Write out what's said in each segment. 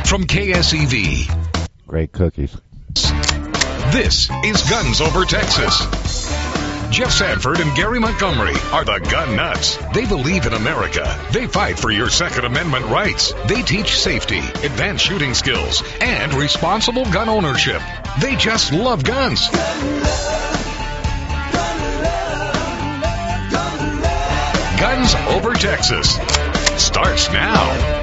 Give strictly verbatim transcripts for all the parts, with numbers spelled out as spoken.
from K S E V. Great cookies. This is Guns Over Texas. Jeff Sanford and Gary Montgomery are the gun nuts. They believe in America. They fight for your Second Amendment rights. They teach safety, advanced shooting skills, and responsible gun ownership. They just love guns. Guns Over Texas starts now.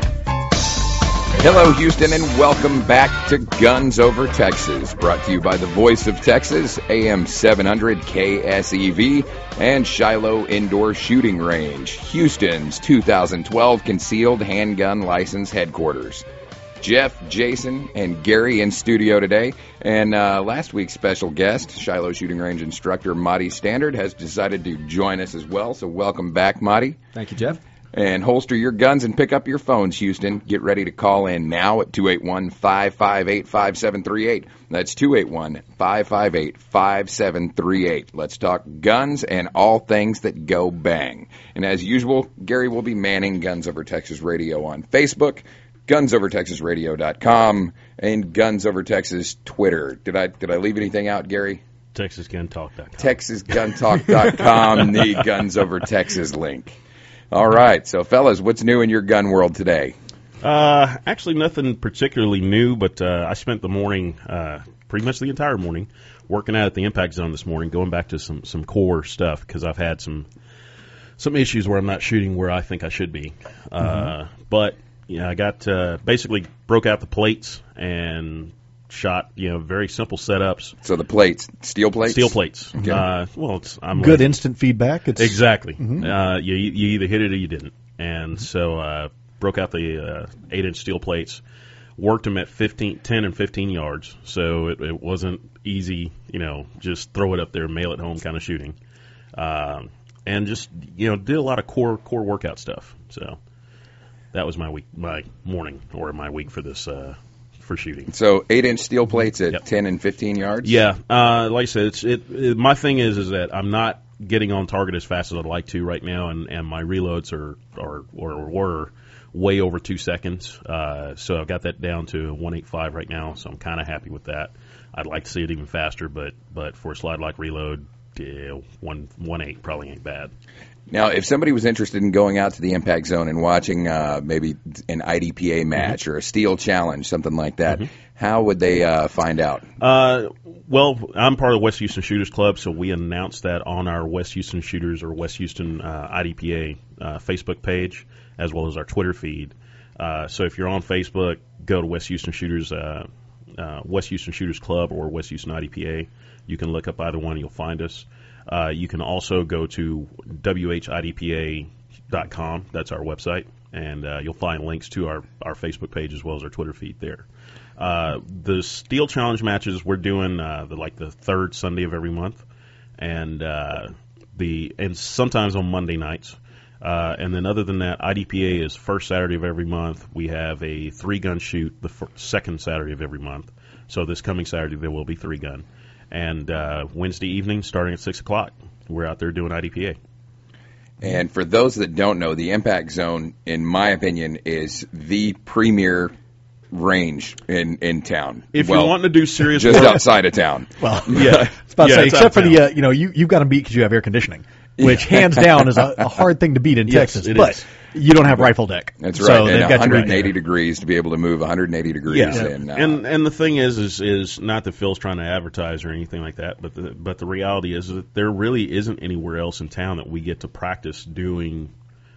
Hello, Houston, and welcome back to Guns Over Texas, brought to you by the Voice of Texas, A M seven hundred K S E V, and Shiloh Indoor Shooting Range, Houston's two thousand twelve Concealed Handgun License Headquarters. Jeff, Jason, and Gary in studio today, and uh, last week's special guest, Shiloh Shooting Range instructor Marty Standard, has decided to join us as well, so welcome back, Marty. Thank you, Jeff. And holster your guns and pick up your phones, Houston. Get ready to call in now at two eight one, five five eight, five seven three eight. That's two eight one, five five eight, five seven three eight. Let's talk guns and all things that go bang. And as usual, Gary will be manning Guns Over Texas Radio on Facebook, guns over texas radio dot com, and Guns Over Texas Twitter. Did I did I leave anything out, Gary? texas gun talk dot com. texas gun talk dot com, the Guns Over Texas link. All right, so fellas, what's new in your gun world today? Uh, actually, nothing particularly new, but uh, I spent the morning, uh, pretty much the entire morning, working out at the impact zone this morning, going back to some, some core stuff because I've had some some issues where I'm not shooting where I think I should be. Uh, mm-hmm. But you know, I got uh, basically broke out the plates and shot, you know, very simple setups. So the plates, steel plates? Steel plates. Okay. Uh, well, it's I'm good like, instant feedback. It's, exactly. Mm-hmm. Uh, you you either hit it or you didn't. And so uh, broke out the uh, eight-inch steel plates, worked them at fifteen, ten and fifteen yards. So it, it wasn't easy, you know, just throw it up there, mail it home kind of shooting. Um, and just, you know, did a lot of core core workout stuff. So that was my week, my morning or my week for this uh for shooting. So eight-inch steel plates at yep. ten and fifteen yards? Yeah. Uh, like I said, it's, it, it, my thing is is that I'm not getting on target as fast as I'd like to right now, and, and my reloads are, are or were way over two seconds. Uh, so I've got that down to one eighty-five right now, so I'm kind of happy with that. I'd like to see it even faster, but but for a slide-lock reload, yeah, one one eight probably ain't bad. Now, if somebody was interested in going out to the impact zone and watching uh, maybe an I D P A match mm-hmm. or a steel challenge, something like that, mm-hmm. how would they uh, find out? Uh, well, I'm part of the West Houston Shooters Club, so we announced that on our West Houston Shooters or West Houston uh, I D P A uh, Facebook page, as well as our Twitter feed. Uh, so if you're on Facebook, go to West Houston Shooters, uh, uh, West Houston Shooters Club or West Houston I D P A. You can look up either one, you'll find us. Uh, you can also go to W H I D P A dot com. That's our website, and uh, you'll find links to our, our Facebook page as well as our Twitter feed there. Uh, the Steel Challenge matches we're doing uh, the, like the third Sunday of every month, and uh, the and sometimes on Monday nights. Uh, and then other than that, I D P A is first Saturday of every month. We have a three-gun shoot the f- second Saturday of every month. So this coming Saturday there will be three-gun. And uh, Wednesday evening, starting at six o'clock, we're out there doing I D P A. And for those that don't know, the Impact Zone, in my opinion, is the premier range in, in town. If well, you're wanting to do serious just work. outside of town. Well, yeah. It's about yeah, to say, except for town. the, uh, you know, you, you've got them beat because you have air conditioning, which hands down is a, a hard thing to beat in yes, Texas. it but is. you don't have rifle deck. That's so right. And they've got one hundred eighty you right degrees to be able to move one hundred eighty degrees. Yeah. And, uh, and and the thing is, is is not that Phil's trying to advertise or anything like that, but the but the reality is that there really isn't anywhere else in town that we get to practice doing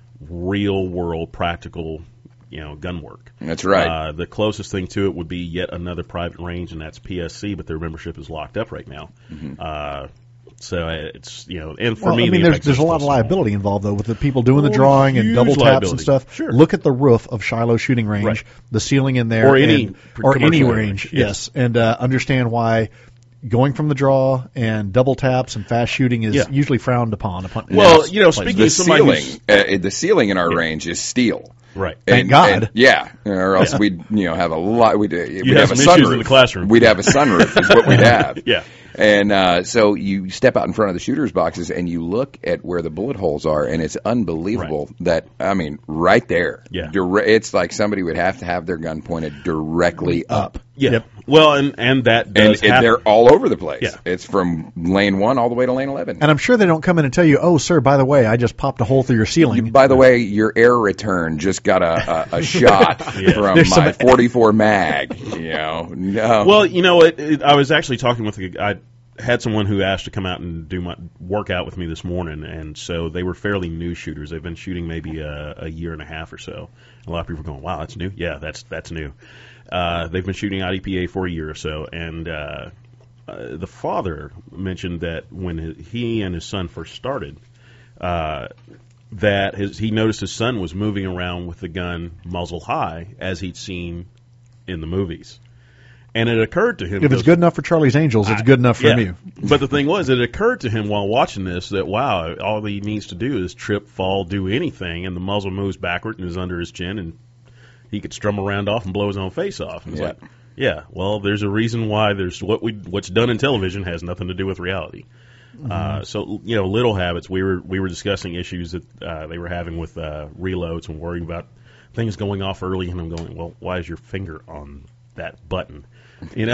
real world practical, you know, gun work. That's right. Uh, the closest thing to it would be yet another private range, and that's P S C, but their membership is locked up right now. Mm-hmm. Uh, so it's, you know, and for well, me, I mean, the there's there's a lot of liability involved though with the people doing the Oh, drawing and huge double taps liability. and stuff. Sure. Look at the roof of Shiloh Shooting Range, Right. the ceiling in there, Or any and, or any commercial range, range, yes, and uh, understand why going from the draw and double taps and fast shooting is Yeah. usually frowned upon. upon Well, yes, you know, places. speaking the of somebody ceiling, who's- uh, the ceiling in our Yeah. range is steel. Right. Thank And- God. and- yeah, or else Yeah. we'd you know have a lot. We'd, we'd have have a some issues sunroof in the classroom. We'd have a sunroof is what we'd have. Yeah. And uh, so you step out in front of the shooter's boxes and you look at where the bullet holes are, and it's unbelievable right. that, I mean, right there. Yeah. Dire- it's like somebody would have to have their gun pointed directly up. Yeah. Yep. Well, and, and that And, does and happen. they're all over the place. Yeah. It's from lane one all the way to lane eleven. And I'm sure they don't come in and tell you, oh, sir, by the way, I just popped a hole through your ceiling. By the way, your air return just got a, a, a shot Yeah. from There's my some- forty-four mag. You know, no. Well, you know, it, it, I was actually talking with a, I had someone who asked to come out and do my workout with me this morning, and so they were fairly new shooters. They've been shooting maybe a, a year and a half or so. A lot of people are going, "Wow, that's new." Yeah, that's that's new. Uh, they've been shooting I D P A for a year or so, and uh, uh, the father mentioned that when his, he and his son first started, uh, that his, he noticed his son was moving around with the gun muzzle high as he'd seen in the movies. And it occurred to him... If it's good enough for Charlie's Angels, it's good enough for yeah. me. But the thing was, it occurred to him while watching this that, wow, all he needs to do is trip, fall, do anything, and the muzzle moves backward and is under his chin, and he could strum around off and blow his own face off. And it's Yeah. like, yeah, well, there's a reason why there's what we what's done in television has nothing to do with reality. Mm-hmm. Uh, so, you know, little habits. We were we were discussing issues that uh, they were having with uh, reloads and worrying about things going off early, and I'm going, well, why is your finger on that button? You know,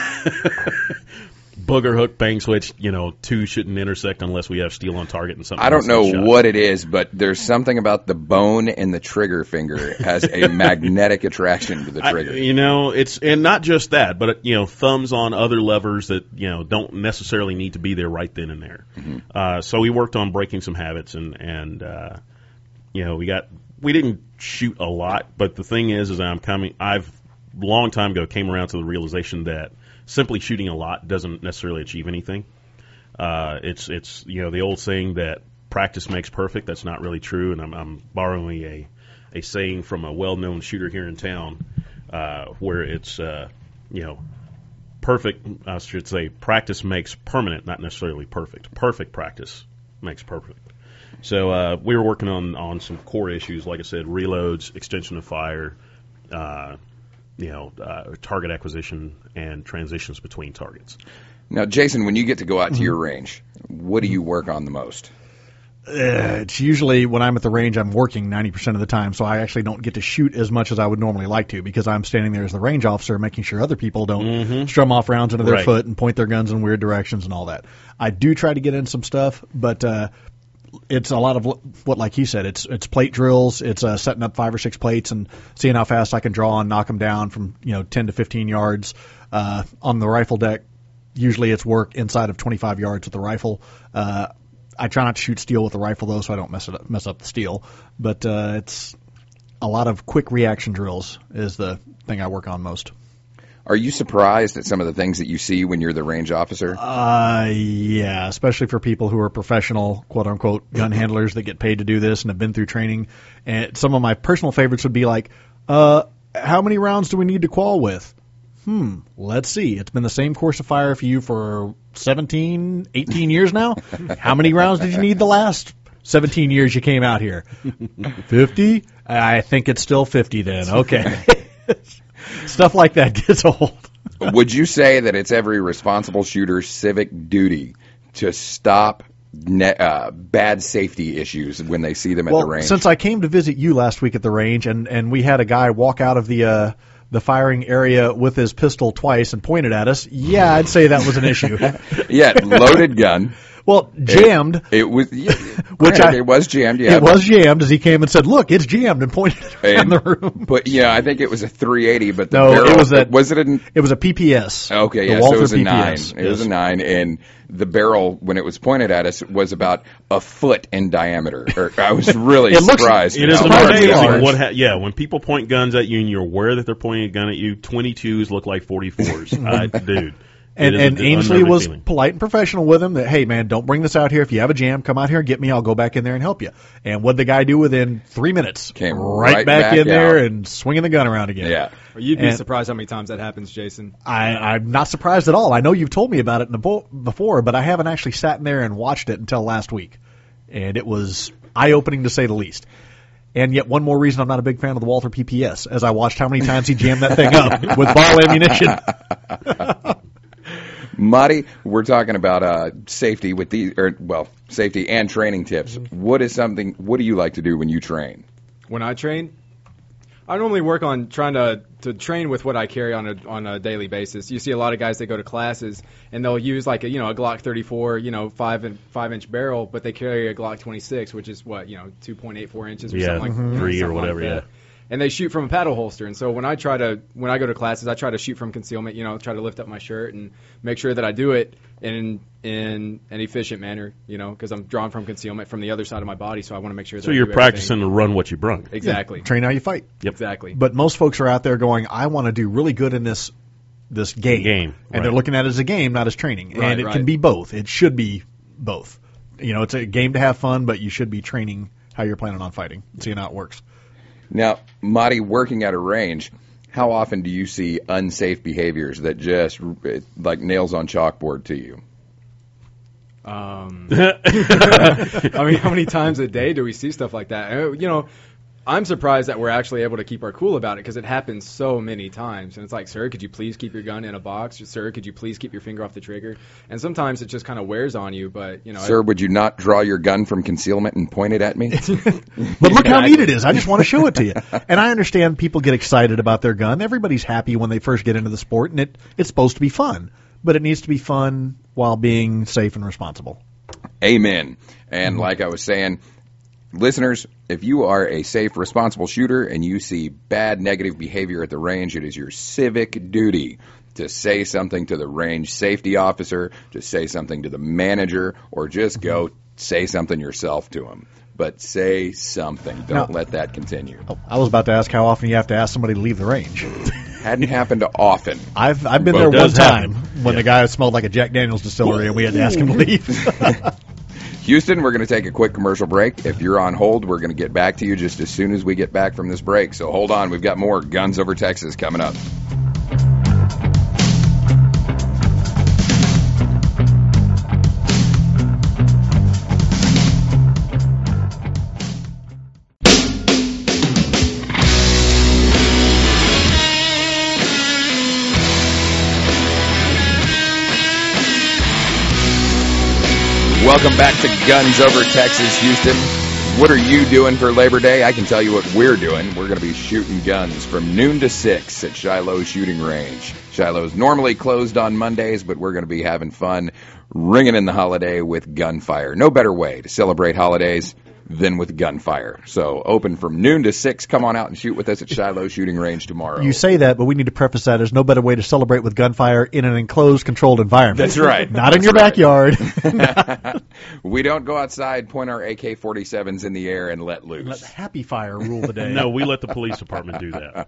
booger hook, bang switch. You know, two shouldn't intersect unless we have steel on target and something. I don't know shot. what it is, but there's something about the bone in the trigger finger has a magnetic attraction to the trigger. I, you know, it's and not just that, but you know, thumbs on other levers that you know don't necessarily need to be there right then and there. Mm-hmm. Uh, so we worked on breaking some habits, and and uh, you know, we got we didn't shoot a lot, but the thing is, is I'm coming. I've long time ago came around to the realization that simply shooting a lot doesn't necessarily achieve anything. Uh, it's it's you know the old saying that practice makes perfect. That's not really true, and I'm, I'm borrowing a a saying from a well-known shooter here in town, uh, where it's uh, you know perfect. I should say practice makes permanent, not necessarily perfect. Perfect practice makes perfect. So uh, we were working on on some core issues, like I said, reloads, extension of fire. Uh, you know, uh, target acquisition and transitions between targets. Now, Jason, when you get to go out to your range, what do you work on the most? Uh, it's usually when I'm at the range, I'm working ninety percent of the time, so I actually don't get to shoot as much as I would normally like to because I'm standing there as the range officer making sure other people don't Mm-hmm. strum off rounds into their Right. foot and point their guns in weird directions and all that. I do try to get in some stuff, but uh, it's a lot of what, like he said, it's it's plate drills, it's uh, setting up five or six plates and seeing how fast I can draw and knock them down from you know ten to fifteen yards. Uh, on the rifle deck, usually it's work inside of twenty-five yards with the rifle. Uh, I try not to shoot steel with the rifle though, so I don't mess it up, mess up the steel. But uh, it's a lot of quick reaction drills is the thing I work on most. Are you surprised at some of the things that you see when you're the range officer? Uh, yeah, especially for people who are professional, quote unquote, gun handlers that get paid to do this and have been through training. And some of my personal favorites would be like, uh, how many rounds do we need to qual with? Hmm, let's see. It's been the same course of fire for you for seventeen, eighteen years now. How many rounds did you need the last seventeen years you came out here? fifty? I think it's still fifty then. Okay. Stuff like that gets old. Would you say that it's every responsible shooter's civic duty to stop ne- uh, bad safety issues when they see them at well, the range? Since I came to visit you last week at the range, and, and we had a guy walk out of the uh, the firing area with his pistol twice and pointed at us, yeah, I'd say that was an issue. Yeah, loaded gun. Well, jammed. It, it was, yeah, Which granted, I- it was jammed. Yeah, It was jammed as he came and said, look, it's jammed, and pointed around and, the room. But yeah, I think it was a three eighty. But the No, it barrel, was that- Was it a? It was a P P S. Okay, the yeah, Walther so it was a P P nine. S. It was Yes. a nine, and the barrel, when it was pointed at us, was about a foot in diameter. Or, I was really It looks- surprised. It is how surprisingly large it amazing was. large. what ha- yeah, when people point guns at you and you're aware that they're pointing a gun at you, twenty-twos look like forty-fours. I, dude. And, it is and an Ainsley unnerving was feeling. polite and professional with him that, hey, man, don't bring this out here. If you have a jam, come out here and get me. I'll go back in there and help you. And what'd the guy do within three minutes? Came right, right back, back in there out. and swinging the gun around again. Yeah. Well, you'd be And- surprised how many times that happens, Jason. I, I'm not surprised at all. I know you've told me about it in the bo- before, but I haven't actually sat in there and watched it until last week. And it was eye-opening to say the least. And yet one more reason I'm not a big fan of the Walther P P S, as I watched how many times he jammed that thing up with ball ammunition. Marty, we're talking about uh, safety with the, or well, safety and training tips. Mm-hmm. What is something? What do you like to do when you train? When I train, I normally work on trying to, to train with what I carry on a on a daily basis. You see a lot of guys that go to classes and they'll use like a you know a Glock thirty-four, you know five and five inch barrel, but they carry a Glock twenty-six, which is what you know two point eight four inches or Yeah, something like mm-hmm. you know, three or something whatever, like that. And they shoot from a paddle holster. And so when I try to when I go to classes, I try to shoot from concealment. You know, try to lift up my shirt and make sure that I do it in in an efficient manner. You know, because I'm drawn from concealment from the other side of my body, so I want to make sure. So that I you're do practicing everything. to run what you brung. Exactly. Yeah, train how you fight. Yep. Exactly. But most folks are out there going, I want to do really good in this this game. Game, And right. they're looking at it as a game, not as training. Right, and it right. can be both. It should be both. You know, it's a game to have fun, but you should be training how you're planning on fighting, seeing how it works. Now, Marty, working at a range, how often do you see unsafe behaviors that just like nails on chalkboard to you? Um, I mean, how many times a day do we see stuff like that? Uh, You know, I'm surprised that we're actually able to keep our cool about it because it happens so many times. And it's like, sir, could you please keep your gun in a box? Sir, could you please keep your finger off the trigger? And sometimes it just kind of wears on you, but, you know. Sir, would you not draw your gun from concealment and point it at me? But look how neat it is. I just want to show it to you. And I understand people get excited about their gun. Everybody's happy when they first get into the sport, and it, it's supposed to be fun. But it needs to be fun while being safe and responsible. Amen. And like I was saying, listeners, if you are a safe, responsible shooter and you see bad, negative behavior at the range, it is your civic duty to say something to the range safety officer, to say something to the manager, or just go say something yourself to them. But say something. Don't Now- let that continue. Oh, I was about to ask how often you have to ask somebody to leave the range. Hadn't happened often. I've I've been Well, there it one does time happen. when Yeah. the guy smelled like a Jack Daniel's distillery, and we had to ask him to leave. Houston, we're going to take a quick commercial break. If you're on hold, we're going to get back to you just as soon as we get back from this break. So hold on. We've got more Guns Over Texas coming up. Welcome back to Guns Over Texas, Houston. What are you doing for Labor Day? I can tell you what we're doing. We're going to be shooting guns from noon to six at Shiloh Shooting Range. Shiloh's normally closed on Mondays, but we're going to be having fun ringing in the holiday with gunfire. No better way to celebrate holidays than with gunfire. So open from noon to six. Come on out and shoot with us at Shiloh Shooting Range tomorrow. You say that, but we need to preface that. There's no better way to celebrate with gunfire in an enclosed, controlled environment. That's right. Not in That's your right. backyard. We don't go outside, point our A K forty-sevens in the air, and let Let loose. happy fire rule the day. No, we let the police department do that.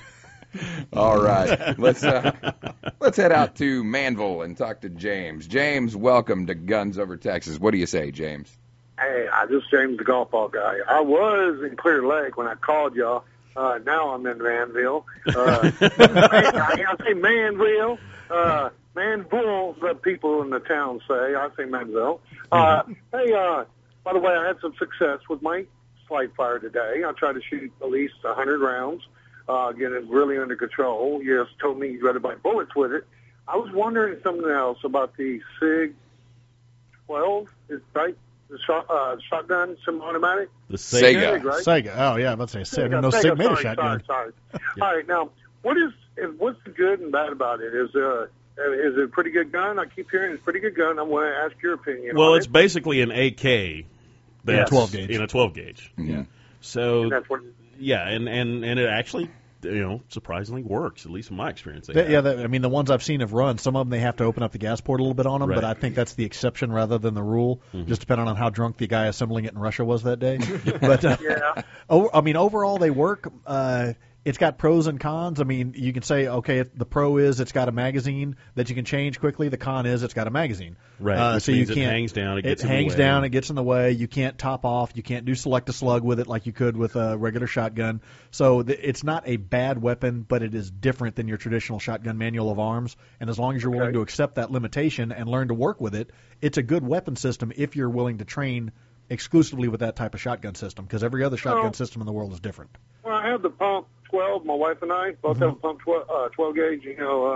All right, let's uh, let's head out to Manville and talk to James. James, welcome to Guns Over Texas. What do you say, James? Hey, I just James the golf ball guy. I was in Clear Lake when I called y'all. Uh, now I'm in Manville. Uh, I, I say Manville. Uh, Manville, the people in the town say. I say Manville. Uh, hey, uh, by the way, I had some success with my slide fire today. I tried to shoot at least one hundred rounds, uh, get it really under control. You just told me you'd rather buy bullets with it. I was wondering something else about the SIG twelve, is right? The shot, uh, shotgun, semi-automatic? The Sega. Sega. SIG, right? Sega. Oh, yeah, let's say Sega. Sega, No, Sega, Sig made a sorry, shotgun. Sorry, sorry. All right, now, what is, is what's the good and bad about it? Is, uh, is it a pretty good gun? I keep hearing it's a pretty good gun. I want to ask your opinion Well, on it's it. basically an A K that's twelve gauge. in a twelve gauge. Yeah. So And that's what, yeah, and, and, and it actually, you know, surprisingly works, at least in my experience. they That- have. yeah, that, I mean, the ones I've seen have run. Some of them, they have to open up the gas port a little bit on them, Right. but I think that's the exception rather than the rule, just depending on how drunk the guy assembling it in Russia was that day. but, uh, yeah. o- I mean, overall, they work. Uh, it's got pros and cons. I mean, you can say, okay, the pro is it's got a magazine that you can change quickly. The con is it's got a magazine. Right, Uh, which so means you it can't, hangs down, it gets in the hangs way. down, it gets in the way. You can't top off. You can't do select a slug with it like you could with a regular shotgun. So th- it's not a bad weapon, but it is different than your traditional shotgun manual of arms. And as long as you're willing Okay. to accept that limitation and learn to work with it, it's a good weapon system if you're willing to train exclusively with that type of shotgun system, because every other shotgun Oh. system in the world is different. Well, I have the pump twelve, my wife and I both have a pump twelve, uh, twelve gauge, you know, uh,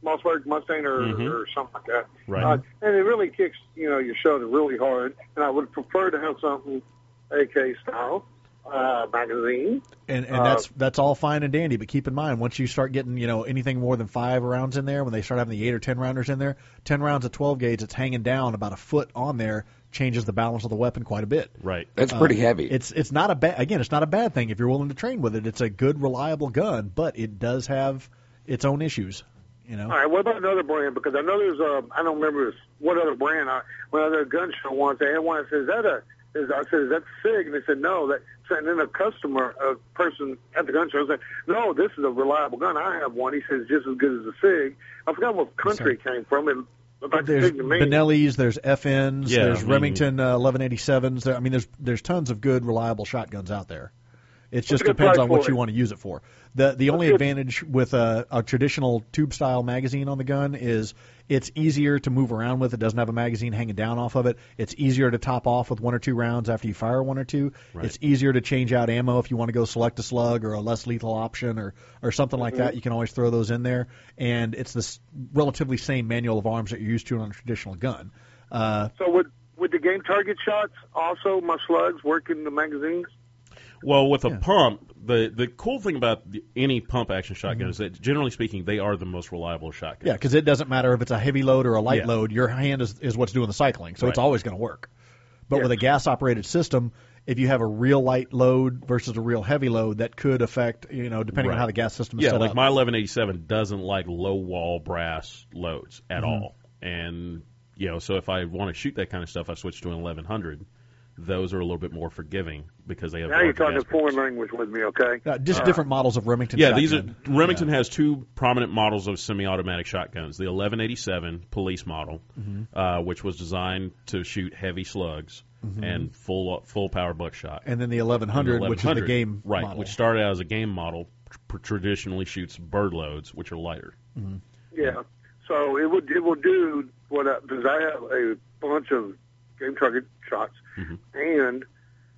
Mossberg Mustang or, Mhm. or something like that. Right. Uh, and it really kicks, you know, your shoulder really hard. And I would prefer to have something A K style uh, magazine. And and Uh, that's that's all fine and dandy, but keep in mind once you start getting you know anything more than five rounds in there, when they start having the eight or ten rounders in there, ten rounds of twelve gauge, it's hanging down about a foot on there, changes the balance of the weapon quite a bit. Right. That's pretty Uh, heavy. It's it's not a bad again, it's not a bad thing if you're willing to train with it. It's a good, reliable gun, but it does have its own issues. You know. All right, what about another brand? Because I know there's a, I don't remember what other brand. I, when I was at a gun show once, they had one that said, is that a, is, I said, is that SIG? And they said, no. That, and then a customer, a person at the gun show said, no, this is a reliable gun. I have one. He says, just as good as the SIG. I forgot what country it came from. It looked like There's SIG to me. Benelli's, there's F Ns, Yeah, there's I mean- Remington uh, eleven eighty-sevens. There, I mean, there's there's tons of good, reliable shotguns out there. It just a good depends price on what for you it? want to use it for. The the only good? advantage with a, a traditional tube style magazine on the gun is it's easier to move around with. It doesn't have a magazine hanging down off of it. It's easier to top off with one or two rounds after you fire one or two. Right. It's easier to change out ammo if you want to go select a slug or a less lethal option or, or something like that. You can always throw those in there. And it's this relatively same manual of arms that you're used to on a traditional gun. Uh, So would, would the game target shots also, my slugs, work in the magazines? Well, with a Yeah. pump, the the cool thing about the, any pump action shotgun Mm-hmm. is that generally speaking, they are the most reliable shotgun. Yeah, because it doesn't matter if it's a heavy load or a light Yeah. load. Your hand is, is what's doing the cycling, so it's Right. always going to work. But Yes. with a gas-operated system, if you have a real light load versus a real heavy load, that could affect, you know, depending on Right. how the gas system is Yeah, set like up. my eleven eighty-seven doesn't like low wall brass loads at Mm-hmm. all, and you know, so if I want to shoot that kind of stuff, I switch to an eleven hundred. Those are a little bit more forgiving because they have. Now you're larger talking gas foreign packs. language with me, okay? Uh, just Uh, different models of Remington Yeah, these are shotgun. Remington Yeah. has two prominent models of semi-automatic shotguns: the eleven eighty-seven police model, Mm-hmm. uh, which was designed to shoot heavy slugs and full full power buckshot. And then the eleven hundred, And which is the game right, model. which started out as a game model, tr- traditionally shoots bird loads, which are lighter. Yeah. So it would it will do what I, because I have a bunch of game target shots, Mhm. and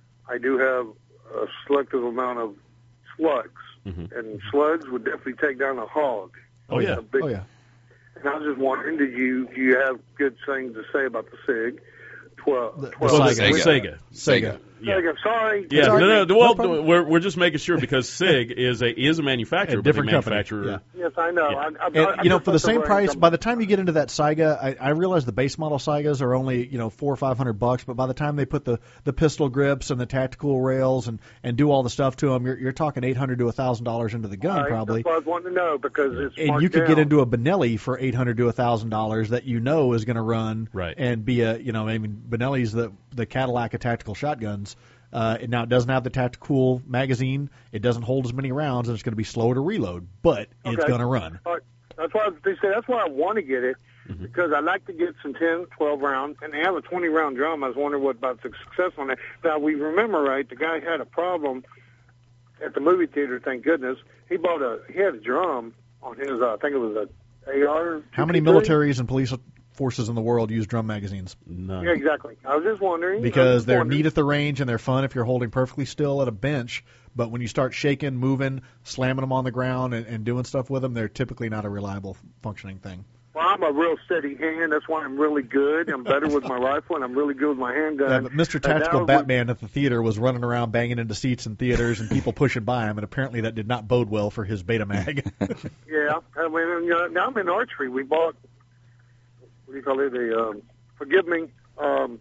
I do have a selective amount of slugs, Mhm. and slugs would definitely take down a hog. Oh, yeah. A big- Oh, yeah. And I was just wondering, do you do you have good things to say about the SIG? Twelve. The- the twelve Well, Sega. the Sega. Sega. Yeah. Sega, sorry. Yeah, Sorry. no, no, No well, problem. we're we're just making sure because SIG is a is a manufacturer, A different but they company, manufacture. yeah. Yes, I know. Yeah. I, I, And, I you know, just for the thought same range, price, I'm- by the time you get into that Saiga, I, I realize the base model Saigas are only, you know, four or five hundred bucks. But by the time they put the, the pistol grips and the tactical rails and, and do all the stuff to them, you're, you're talking eight hundred to a thousand dollars into the gun All right, probably. That's what I was wanting to know because it's And marked you could down. get into a Benelli for eight hundred to a thousand dollars that you know is going to run Right. and be a, you know, I mean, Benelli's the the Cadillac of tactical shotguns. Uh, it now it doesn't have the tactical magazine. It doesn't hold as many rounds, and it's going to be slower to reload, but it's Okay. going to run. All right. That's why they say that's why I want to get it Mm-hmm. because I like to get some ten, twelve round, and they have a twenty round drum. I was wondering what about the success on that. Now we remember right, the guy had a problem at the movie theater. Thank goodness he bought a he had a drum on his. Uh, I think it was a A R. How many militaries and police forces in the world use drum magazines? None. Yeah, exactly. I was just wondering I was Because just they're wondering. neat at the range and they're fun if you're holding perfectly still at a bench. But when you start shaking, moving, slamming them on the ground, and, and doing stuff with them, they're typically not a reliable functioning thing. Well, I'm a real steady hand. That's why I'm really good. I'm better with my rifle, and I'm really good with my handgun. Yeah, but Mister And Tactical now we- Batman at the theater was running around banging into seats in theaters and people pushing by him, and apparently that did not bode well for his Betamax. Yeah, I mean, you know, now I'm in archery. We bought, what do you call it? A, um, forgive me, um,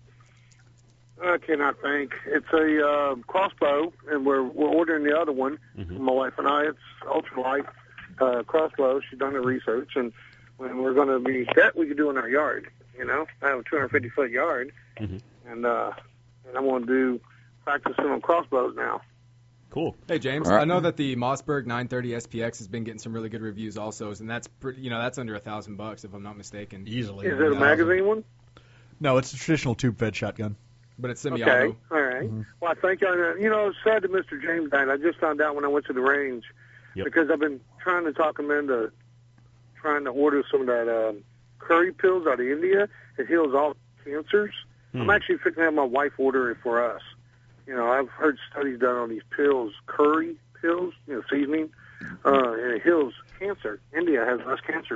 I cannot think. It's a uh, crossbow, and we're we're ordering the other one. Mhm. My wife and I. It's ultralight uh, crossbow. She's done the research, and when we're going to be that we could do in our yard. You know, I have a two hundred fifty foot yard, Mhm. and uh, and I'm going to do practicing on crossbows now. Cool. Hey James, All right. I know that the Mossberg nine thirty S P X has been getting some really good reviews also, and that's pretty, you know, that's under a thousand bucks if I'm not mistaken. Easily. Is it a magazine one? No, it's a traditional tube-fed shotgun. But it's semi-auto. Okay, all right. Well, I think I, you know, it's sad that Mister James died. I just found out when I went to the range Yep. because I've been trying to talk him into trying to order some of that um, curry pills out of India. It heals all cancers. Hmm. I'm actually fixing to have my wife order it for us. You know, I've heard studies done on these pills, curry pills, you know, seasoning, uh, and it heals cancer. India has less cancers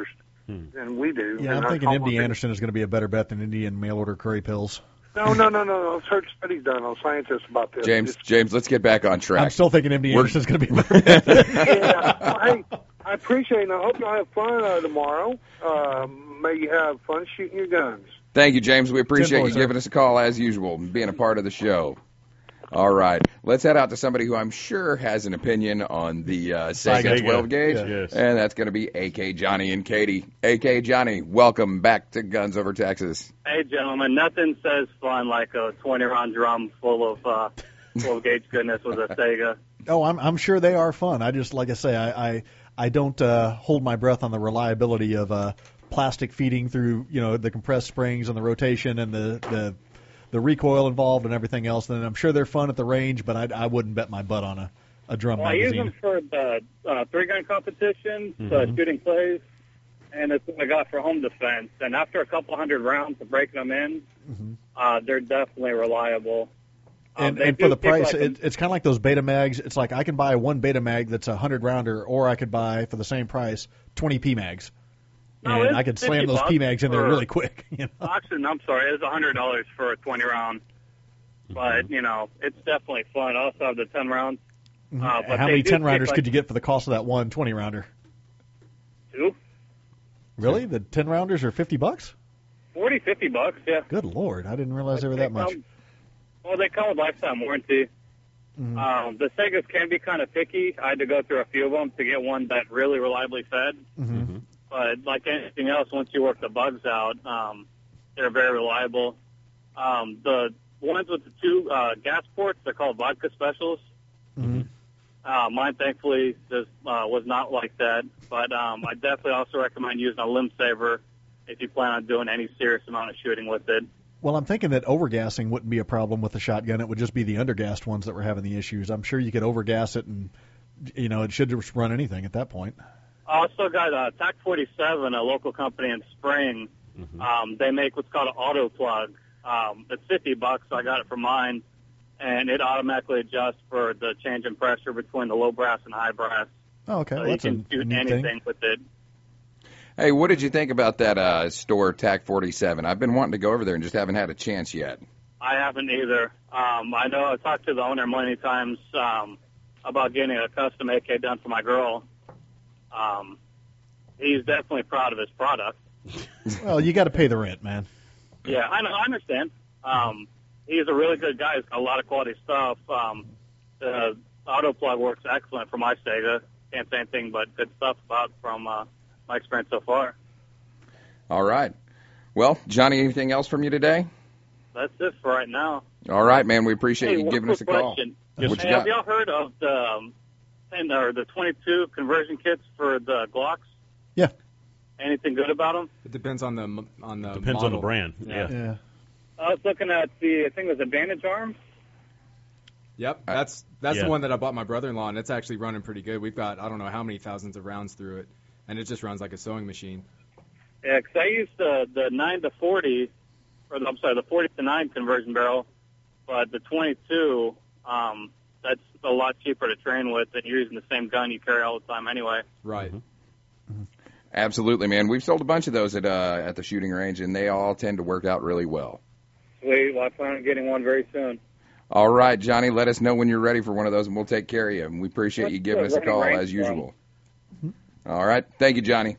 than we do. Yeah, And I'm thinking almost- M D Anderson is going to be a better bet than Indian mail order curry pills. No, no, no, no, no. Search studies done on scientists about this. James, Just- James, let's get back on track. I'm still thinking M D We're- Anderson is going to be a better bet. yeah. Well, hey, I appreciate it. I hope y'all have fun uh, tomorrow. Uh, may you have fun shooting your guns. Thank you, James. We appreciate Ten you four, giving us a call as usual and being a part of the show. All right. Let's head out to somebody who I'm sure has an opinion on the uh, Sega Sega. twelve gauge. Yeah. Yes. And that's going to be A K Johnny and Katie. A K Johnny, welcome back to Guns Over Texas. Hey, gentlemen, nothing says fun like a twenty-round drum full of uh, twelve gauge goodness with a Sega. Oh, I'm I'm sure they are fun. I just like I say, I I, I don't uh, hold my breath on the reliability of uh, plastic feeding through you know the compressed springs and the rotation and the the, the recoil involved and everything else. And I'm sure they're fun at the range, but I, I wouldn't bet my butt on a, a drum Well, I use magazine. them for the uh, three-gun competitions, uh, Mhm. shooting plays, and it's what I got for home defense. And after a couple hundred rounds of breaking them in, Mhm. uh, they're definitely reliable. Um, And, they and do for the kick price, like a- it, it's kind of like those beta mags. It's like I can buy one beta mag that's a hundred rounder, or I could buy for the same price twenty P mags, No, and it's I could slam fifty those bucks P mags in there for- really quick. You know? Actually, I'm sorry, it's one hundred dollars for a twenty-round. But, you know, it's definitely fun. I also have the ten rounds. Uh, but How they many do ten kick rounders like could you get for the cost of that one twenty rounder? two, Really, the ten rounders are fifty bucks? forty, fifty bucks, yeah. Good lord, I didn't realize they were that much. Come, well, they come with lifetime warranty. Mhm. Um, the Segas can be kind of picky. I had to go through a few of them to get one that really reliably fed. Mm-hmm. But like anything else, once you work the bugs out, um, they're very reliable. Um, the ones with the two uh, gas ports, they're called vodka specials. Mm-hmm. Uh, mine, thankfully, just uh, was not like that. But um, I definitely also recommend using a limb saver if you plan on doing any serious amount of shooting with it. Well, I'm thinking that overgassing wouldn't be a problem with the shotgun. It would just be the undergassed ones that were having the issues. I'm sure you could overgas it, and you know it should just run anything at that point. I also got uh, T A C forty-seven, a local company in Spring. Mhm. Um, they make what's called an auto plug. Um, it's fifty bucks. So I got it for mine, and it automatically adjusts for the change in pressure between the low brass and high brass. Oh, okay, So well, you that's a can shoot neat anything thing. with it. Hey, what did you think about that uh, store, T A C forty-seven? I've been wanting to go over there and just haven't had a chance yet. I haven't either. Um, I know I talked to the owner many times um, about getting a custom A K done for my girl. Um, he's definitely proud of his product. Well, you got to pay the rent, man. Yeah, I know. I understand. Um, he's a really good guy. He's got a lot of quality stuff. Um, the auto plug works excellent for my Sega. Can't say anything but good stuff about from uh, my experience so far. All right. Well, Johnny, anything else from you today? That's it for right now. All right, man. We appreciate Hey, you one giving us a quick call. question. What Hey, you have got? y'all heard of the um, and or the twenty-two conversion kits for the Glocks? Yeah. Anything good about them? It depends on the m- on the Depends on the model. brand. Yeah. Yeah. Yeah. I was looking at the, I think it was Advantage Arms. Yep, that's that's Yeah. the one that I bought my brother-in-law, and it's actually running pretty good. We've got I don't know how many thousands of rounds through it, and it just runs like a sewing machine. Yeah, 'cause I used the the nine to forty, or the, I'm sorry, the forty to nine conversion barrel, but the twenty-two, um, that's a lot cheaper to train with, and you're using the same gun you carry all the time anyway. Right. Absolutely, man. We've sold a bunch of those at uh, at the shooting range, and they all tend to work out really well. Sweet. Well, I plan on getting one very soon. All right, Johnny, let us know when you're ready for one of those, and we'll take care of you. And we appreciate What's you giving the us a call running range as usual. All right, thank you, Johnny.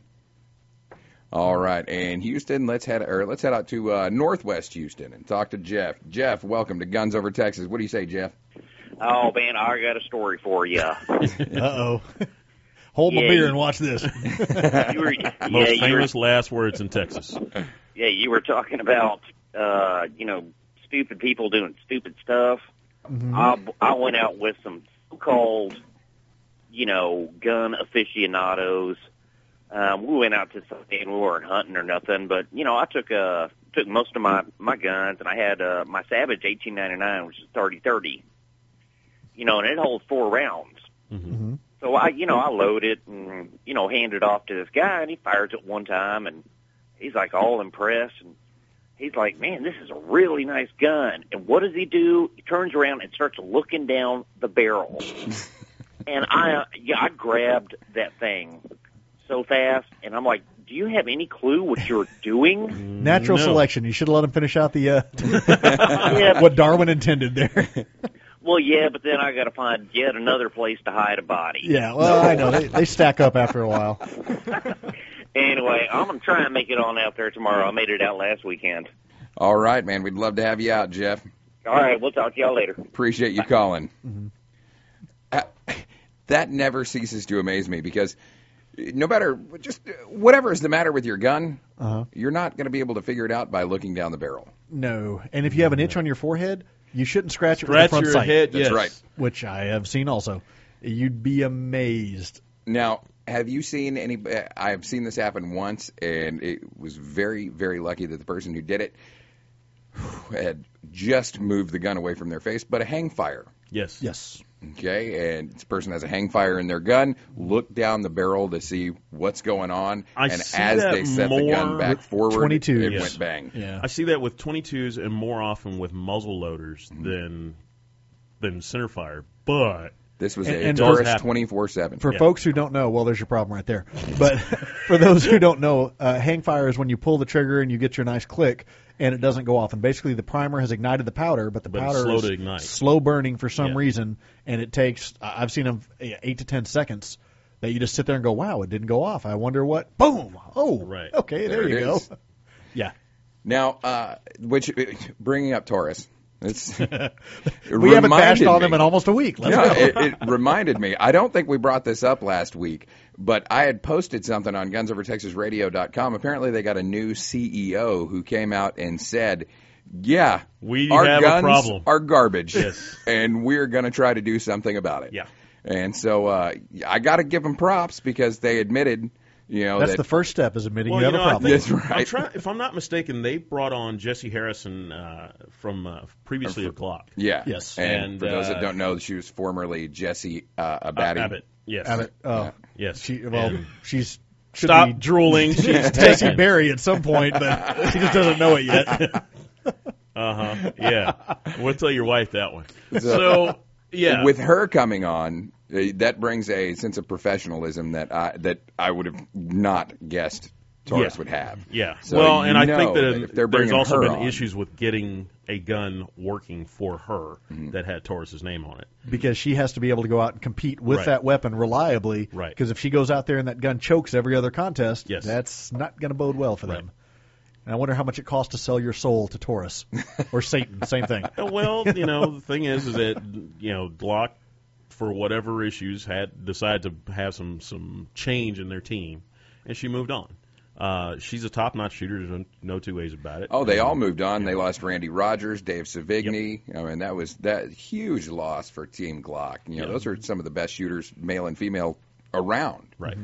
All right, and Houston, let's head or let's head out to uh, Northwest Houston and talk to Jeff. Jeff, welcome to Guns Over Texas. What do you say, Jeff? Oh, man, I got a story for you. Uh-oh. Hold my Yeah, beer you- and watch this. You were, yeah, Most you were, famous last words in Texas. yeah, you were talking about, uh, you know, stupid people doing stupid stuff. Mhm. I, I went out with some so-called, you know, gun aficionados. Um, we went out to something, we weren't hunting or nothing, but, you know, I took uh, took most of my, my guns, and I had uh, my Savage eighteen ninety-nine, which is thirty thirty. You know, and it holds four rounds. Mhm. So I, you know, I load it and, you know, hand it off to this guy, and he fires it one time, and he's like all impressed, and he's like, man, this is a really nice gun. And what does he do? He turns around and starts looking down the barrel. And I, uh, yeah, I grabbed that thing so fast, and I'm like, do you have any clue what you're doing? Natural No. selection. You should have let him finish out the uh, Yeah, what Darwin intended there. well, yeah, but then I got to find yet another place to hide a body. Yeah, well, I know. They, they stack up after a while. Anyway, I'm going to try and make it on out there tomorrow. I made it out last weekend. All right, man. We'd love to have you out, Jeff. All right, we'll talk to y'all later. Appreciate you calling. Mm-hmm. Uh, that never ceases to amaze me because no matter just whatever is the matter with your gun, Uh-huh. you're not going to be able to figure it out by looking down the barrel. No. And if you have an itch on your forehead, you shouldn't scratch it with Scratch the front your sight. head, That's yes. right. Which I have seen also. You'd be amazed. Now, have you seen any? I've seen this happen once, and it was very, very lucky that the person who did it had just moved the gun away from their face, but a hang fire. Yes. Yes. Okay, and this person has a hang fire in their gun. Look down the barrel to see what's going on, I and see as that they set the gun more back with forward, twenty-twos. it Yes. went bang. Yeah. I see that with twenty-twos and more often with muzzle loaders Mm-hmm. than than centerfire. But This was And- a and does Taurus happen. twenty-four seven. For Yeah. folks who don't know, well, there's your problem right there. But for those who don't know, uh, hang fire is when you pull the trigger and you get your nice click, and it doesn't go off. And basically, the primer has ignited the powder, but the But it's powder slow is to ignite. slow burning for some Yeah. reason, and it takes. I- I've seen them eight to ten seconds that you just sit there and go, "Wow, it didn't go off. I wonder what." Boom! Oh, Right. Okay, there, There you it go. is. yeah, Now, uh, which bringing up Taurus, it's We haven't bashed reminded on me- them in almost a week. Let's Yeah, go. it, it reminded me. I don't think we brought this up last week, but I had posted something on guns over texas radio dot com. Apparently, they got a new C E O who came out and said, "Yeah, We our have a guns problem." are garbage, Yes. and we're going to try to do something about it." Yeah. And so uh, I got to give them props because they admitted, you know, That's that the first step, is admitting well, you you have know, a I problem. think, That's right. I'm try, if I'm not mistaken, they brought on Jesse Harrison uh, from uh, previously at Glock. yeah. Yes. And, And, for those uh, that don't know, she was formerly Jesse uh, Uh, Abadi. Abbott. Yes. Abbott, oh, Yes. she, well, And she's should stop be drooling. She's Jesse taken. Berry at some point, but she just doesn't know it yet. Uh huh. Yeah. We'll tell your wife that one. So yeah. With her coming on, uh, that brings a sense of professionalism that I that I would have not guessed Taurus Yeah. would have. Yeah. So well, you and I think know that, that if they're there's bringing also her been on- issues with getting a gun working for her Mm-hmm. that had Taurus's name on it. Because she has to be able to go out and compete with Right. that weapon reliably. Right. Because if she goes out there and that gun chokes every other contest, Yes. that's not going to bode well for Right. them. And I wonder how much it costs to sell your soul to Taurus or Satan. Same thing. Uh, Well, you know, the thing is, is that you know, Glock, for whatever issues, had decided to have some some change in their team, and she moved on. Uh, she's a top-notch shooter. There's no, no two ways about it. Oh, they all moved on. They lost Randy Rogers, Dave Savigny. I mean, that was that huge loss for Team Glock. You know, Yep. those are some of the best shooters, male and female, around. Right.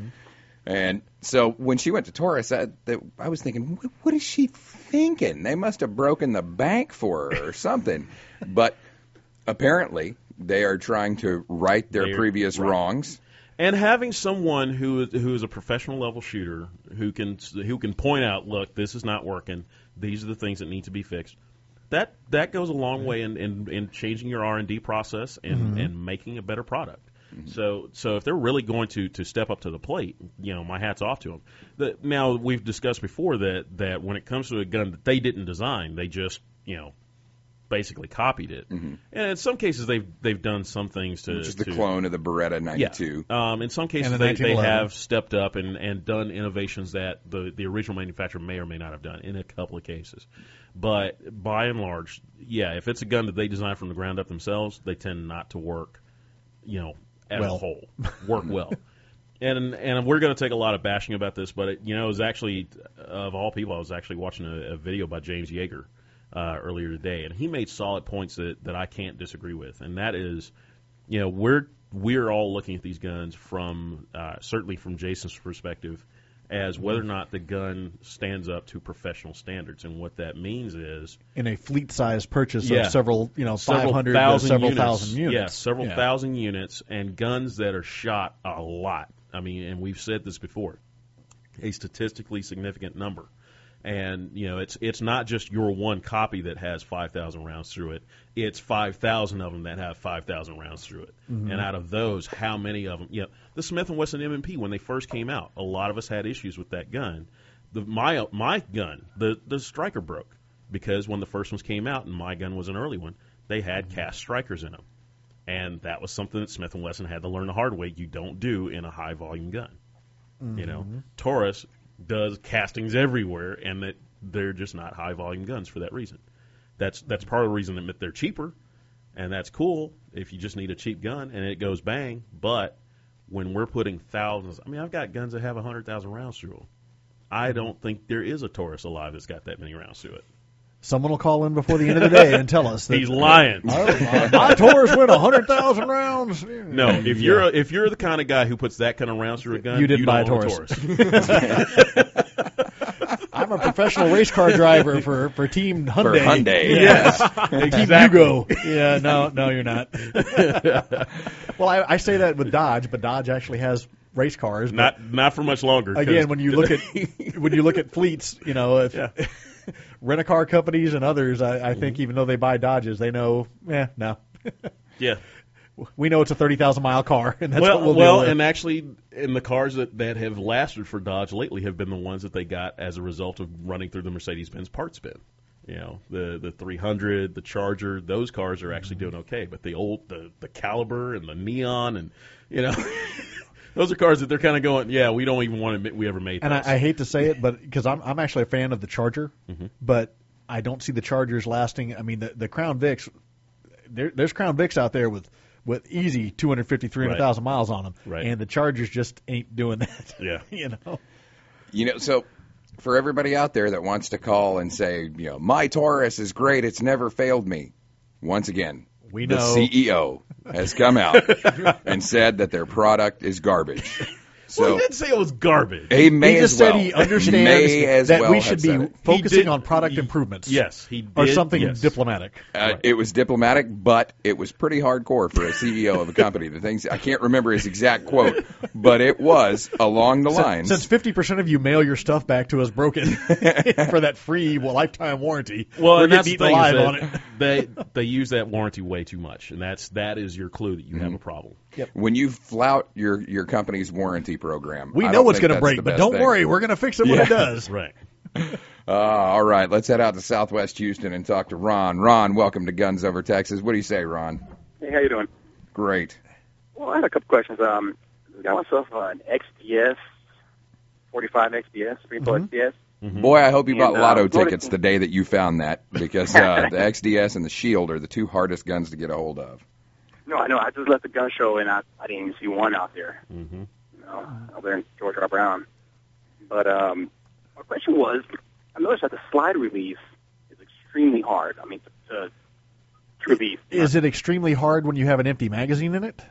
And so when she went to Taurus, I, that, I was thinking, what, what is she thinking? They must have broken the bank for her or something. But apparently, they are trying to right their They're- previous right. wrongs. And having someone who is who is a professional level shooter who can who can point out, look, this is not working. These are the things that need to be fixed. That that goes a long way in, in, in changing your R and D process and, and making a better product. So so if they're really going to, to step up to the plate, you know, my hat's off to them. The, now we've discussed before that, that when it comes to a gun that they didn't design, they just you know basically copied it. And in some cases they've they've done some things to Which is the to, clone of the Beretta yeah. ninety-two. Um, in some cases, And the they, they nineteen eleven. have stepped up and, and done innovations that the, the original manufacturer may or may not have done in a couple of cases. But by and large, yeah, if it's a gun that they design from the ground up themselves, they tend not to work, you know, as Well. a whole, work well. And and we're going to take a lot of bashing about this, but it, you know, it was actually, of all people, I was actually watching a, a video by James Yeager uh, earlier today, and he made solid points that, that I can't disagree with, and that is, you know, we're we're all looking at these guns from uh, certainly from Jason's perspective as whether or not the gun stands up to professional standards, and what that means is In a fleet-sized purchase Yeah. of several, you know, several five hundred to thousand several units. thousand units. Yeah, several Yeah. thousand units, and guns that are shot a lot. I mean, and we've said this before, a statistically significant number. And, you know, it's it's not just your one copy that has five thousand rounds through it. It's five thousand of them that have five thousand rounds through it. Mm-hmm. And out of those, how many of them? You know, the Smith and Wesson M and P, when they first came out, a lot of us had issues with that gun. The My my gun, the, the striker broke because when the first ones came out, and my gun was an early one, they had mm-hmm. cast strikers in them. And that was something that Smith and Wesson had to learn the hard way. You don't do in a high-volume gun. Mm-hmm. You know, Taurus does castings everywhere, and that they're just not high volume guns for that reason. That's that's part of the reason that they're cheaper, and that's cool if you just need a cheap gun and it goes bang. But when we're putting thousands, I mean, I've got guns that have a hundred thousand rounds through them. I don't think there is a Taurus alive that's got that many rounds through it. Someone will call in before the end of the day and tell us that he's lying. Uh, my Taurus went a hundred thousand rounds. No, if you're a, if you're the kind of guy who puts that kind of rounds through a gun, you didn't you buy a don't Taurus. own a Taurus. I'm a professional race car driver for, for Team Hyundai. For Hyundai. Yes. Exactly. Team Yugo. Yeah, no, no, you're not. Well, I, I say that with Dodge, but Dodge actually has race cars. Not not for much longer. Again, when you look at when you look at fleets, you know, if Yeah. rent-a-car companies and others, I, I mm-hmm. think even though they buy Dodges, they know, eh, no. Yeah. We know it's a thirty thousand mile car, and that's well, what we'll well, deal with. and actually, in the cars that, that have lasted for Dodge lately have been the ones that they got as a result of running through the Mercedes-Benz parts bin. You know, the the three hundred, the Charger, those cars are actually doing okay. But the old, the the Caliber and the Neon, and you know, those are cars that they're kind of going, yeah, we don't even want to admit we ever made those. And I, I hate to say it, but because I'm I'm actually a fan of the Charger, mm-hmm. but I don't see the Chargers lasting. I mean, the the Crown Vics, there, there's Crown Vics out there with. with easy two hundred fifty, three hundred thousand right. miles on them. Right. And the Chargers just ain't doing that. Yeah. you know? You know, so for everybody out there that wants to call and say, you know, my Taurus is great, it's never failed me. Once again, we the know. C E O has come out and said that their product is garbage. So well, he didn't say it was garbage. He may he just as well. said he understands he may that well we should be focusing did, on product he, improvements. Yes, he did. Or something yes. diplomatic. Uh, right. It was diplomatic, but it was pretty hardcore for a C E O of a company. The things I can't remember his exact quote, but it was along the since, lines. Since fifty percent of you mail your stuff back to us broken for that free well, lifetime warranty, well, we're and that's getting the thing alive is on that it. they they use that warranty way too much, and that's that is your clue that you mm-hmm. have a problem. Yep. When you flout your, your company's warranty program, we I know don't what's think going to that's break, the but best don't thing. worry, we're going to fix it when Yeah. it does. Right. Uh, all right, let's head out to Southwest Houston and talk to Ron. Ron, welcome to Guns Over Texas. What do you say, Ron? Hey, how you doing? Great. Well, I had a couple questions. Um, I got myself uh, an X D S, forty-five X D S, Supreme mm-hmm. X D S. Mm-hmm. Boy, I hope you bought And, uh, lotto what tickets is- the day that you found that, because uh, the X D S and the Shield are the two hardest guns to get a hold of. No, I know. I just left the gun show, and I, I didn't even see one out there. Mm-hmm. You know, out there in George R. Brown. But um, my question was, I noticed that the slide release is extremely hard. I mean, to, to, to release. Is it extremely hard when you have an empty magazine in it?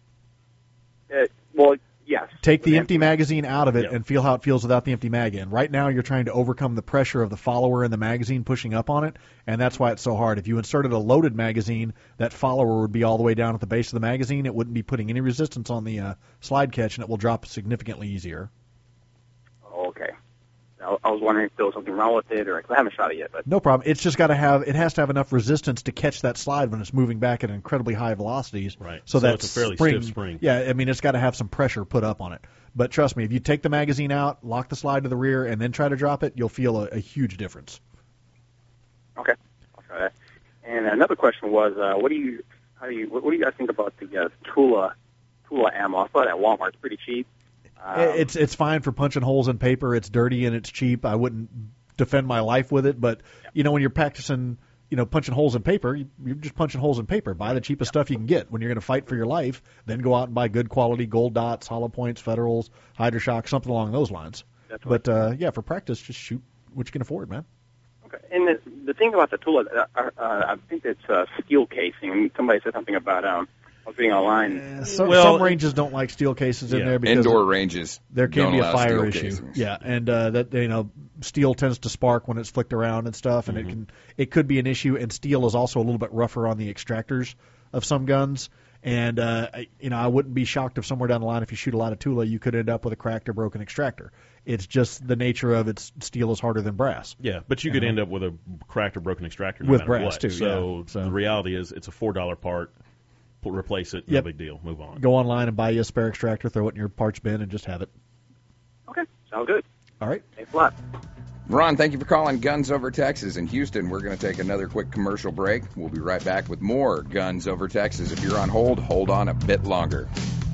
Uh, well, yes. Take the With empty magazine out of it Yep. and feel how it feels without the empty mag in. Right now, you're trying to overcome the pressure of the follower and the magazine pushing up on it, and that's why it's so hard. If you inserted a loaded magazine, that follower would be all the way down at the base of the magazine. It wouldn't be putting any resistance on the uh, slide catch, and it will drop significantly easier. Oh, okay. I, I was wondering if there was something wrong with it, or 'cause I haven't shot it yet. But No problem. It's just got to have it has to have enough resistance to catch that slide when it's moving back at incredibly high velocities. Right. So, So that it's a fairly spring, stiff spring. Yeah, I mean it's got to have some pressure put up on it. But trust me, if you take the magazine out, lock the slide to the rear, and then try to drop it, you'll feel a, a huge difference. okay, I'll try that. And another question was, uh, what do you, how do you, what, what do you guys think about the uh, Tula, Tula ammo? I saw it at Walmart. It's pretty cheap. Um, It's it's fine for punching holes in paper. It's dirty and it's cheap. I wouldn't defend my life with it, but you know when you're practicing, you know punching holes in paper, you, you're just punching holes in paper. Buy the cheapest stuff you can get. When you're going to fight for your life, then go out and buy good quality gold dots, hollow points, Federals, Hydroshock, something along those lines. That's But uh, yeah, for practice, just shoot what you can afford, man. Okay. And the, the thing about the Tula, uh, uh, I think it's uh, steel casing. Somebody said something about, um, I was reading online. So, Well, some ranges don't like steel cases in yeah, there because Indoor ranges there can don't be a allow fire steel issue. casings. Yeah, and uh, that you know, steel tends to spark when it's flicked around and stuff, and Mm-hmm. it can it could be an issue. And steel is also a little bit rougher on the extractors of some guns, And, uh, I- you know, I wouldn't be shocked if somewhere down the line, if you shoot a lot of Tula, you could end up with a cracked or broken extractor. It's just the nature of its steel is harder than brass. Yeah, but you could end up with a cracked or broken extractor no With matter brass, what. too, So, yeah. So- the reality is it's a four dollar part. Put, replace it, no Yep. big deal. Move on. Go online and buy you a spare extractor, throw it in your parts bin, and just have it. Okay, sounds good. All right. Thanks a lot. Ron, thank you for calling Guns Over Texas. In Houston, we're going to take another quick commercial break. We'll be right back with more Guns Over Texas. If you're on hold, hold on a bit longer.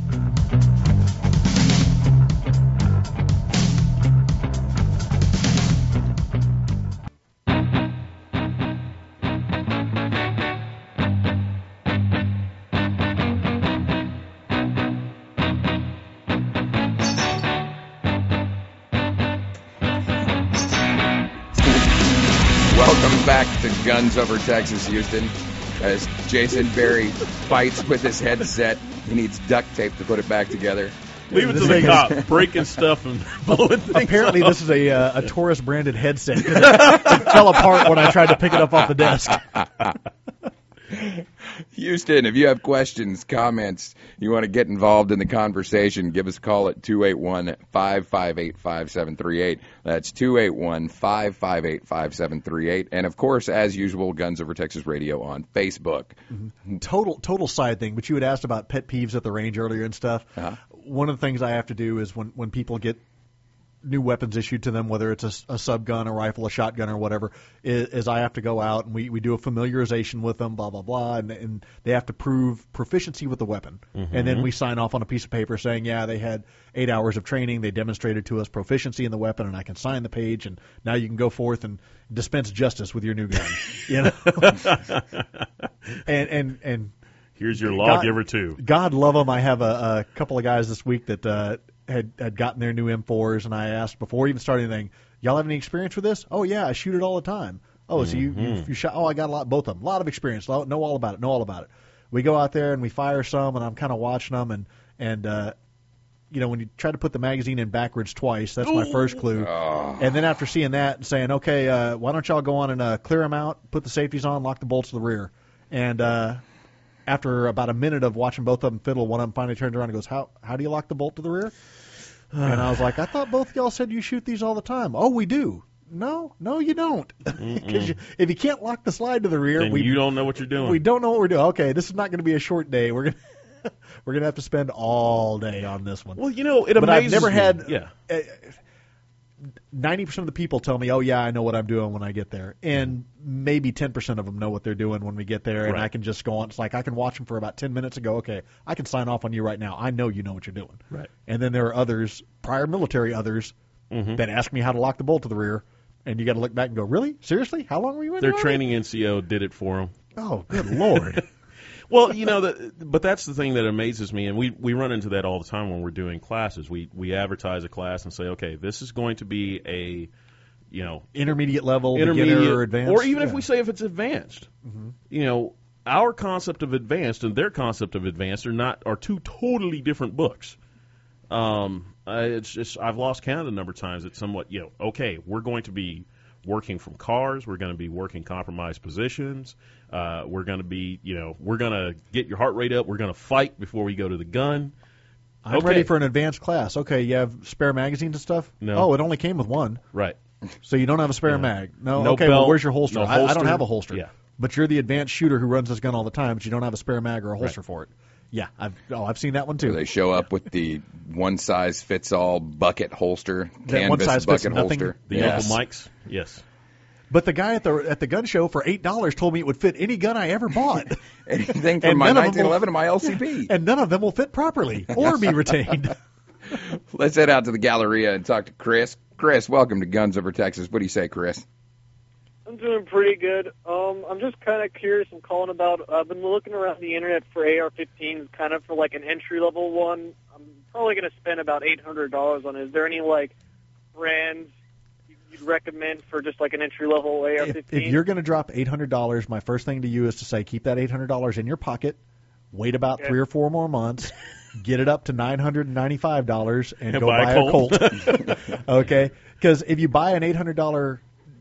Welcome back to Guns Over Texas, Houston. As Jason Berry fights with his headset, he needs duct tape to put it back together. Leave it to This the thing is- cop, breaking stuff and blowing things Apparently, up. this is a uh, a Taurus branded headset. 'Cause It, it fell apart when I tried to pick it up off the desk. Houston, if you have questions, comments, you want to get involved in the conversation, give us a call at two eight one, five five eight, five seven three eight. That's two eight one, five five eight, five seven three eight. And, of course, as usual, Guns Over Texas Radio on Facebook. Total total side thing, but you had asked about pet peeves at the range earlier and stuff. Uh-huh. One of the things I have to do is when, when people get new weapons issued to them, whether it's a, a sub gun, a rifle, a shotgun, or whatever, is, is I have to go out and we, we do a familiarization with them, blah, blah, blah, and, and they have to prove proficiency with the weapon. Mm-hmm. And then we sign off on a piece of paper saying, yeah, they had eight hours of training, they demonstrated to us proficiency in the weapon, and I can sign the page, and now you can go forth and dispense justice with your new gun. You know? and, and, and Here's your God- lawgiver, too. God love them. I have a, a couple of guys this week that uh, had had gotten their new M fours, and I asked before we even started anything, y'all have any experience with this? Oh yeah, I shoot it all the time. Oh, so you, you you shot? Oh, I got a lot, both of them, a lot of experience. Know all about it. Know all about it. We go out there and we fire some, and I'm kind of watching them, and and uh, you know when you try to put the magazine in backwards twice, that's my first clue. And then after seeing that and saying, okay, uh, why don't y'all go on and uh, clear them out, put the safeties on, lock the bolts to the rear, and. Uh, After about a minute of watching both of them fiddle, one of them finally turned around and goes, how how do you lock the bolt to the rear? And I was like, I thought both of y'all said you shoot these all the time. Oh, we do. No, no, you don't. Because you, if you can't lock the slide to the rear, Then we you don't know what you're doing. we don't know what we're doing. Okay, this is not going to be a short day. We're gonna we're gonna have to spend all day on this one. Well, you know, it but I've amazes never me. had. Yeah. Uh, Ninety percent of the people tell me, "Oh yeah, I know what I'm doing when I get there," and maybe ten percent of them know what they're doing when we get there, and Right. I can just go on. It's like I can watch them for about ten minutes and go, "Okay, I can sign off on you right now. I know you know what you're doing." Right. And then there are others, prior military others, Mm-hmm. that ask me how to lock the bolt to the rear, and you got to look back and go, "Really? Seriously? How long were you in Their there training N C O did it for them. already?" Oh, good lord! Well, you know, the, but that's the thing that amazes me, and we, we run into that all the time when we're doing classes. We we advertise a class and say, okay, this is going to be a, you know, Intermediate level, intermediate, beginner, or advanced, or even if Yeah. we say if it's advanced, you know, our concept of advanced and their concept of advanced are not are two totally different books. Um, uh, it's just I've lost count of the number of times it's somewhat, you know, okay, we're going to be working from cars, we're going to be working compromised positions, uh, we're going to be, you know, we're going to get your heart rate up, we're going to fight before we go to the gun. I'm Okay. ready for an advanced class. Okay, you have spare magazines and stuff? No. Oh, it only came with one. Right. So you don't have a spare Yeah. mag? No. No okay. belt, Well, where's your holster? no I, I holster. don't have a holster. Yeah. But you're the advanced shooter who runs this gun all the time, but you don't have a spare mag or a holster Right. for it. Yeah. I've oh I've seen that one too. They show up with the one-size-fits-all bucket holster, That one canvas size fits bucket nothing. holster. The Yes. Uncle Mike's, yes. But the guy at the at the gun show for eight dollars told me it would fit any gun I ever bought, Anything from And my none of them nineteen eleven to my L C P. and none of them will fit properly or be retained. Let's head out to the Galleria and talk to Chris. Chris, welcome to Guns Over Texas. What do you say, Chris? I'm doing pretty good. Um, I'm just kind of curious. I'm calling about. I've been looking around the internet for A R fifteens, kind of for like an entry level one. I'm probably going to spend about eight hundred dollars on it. Is there any like brands you'd recommend for just like an entry level A R If, fifteen? if you're going to drop eight hundred dollars, my first thing to you is to say keep that eight hundred dollars in your pocket, wait about Okay. three or four more months, get it up to nine hundred ninety-five dollars, and, And go buy buy a a Colt. Colt. Okay? Because if you buy an eight hundred dollars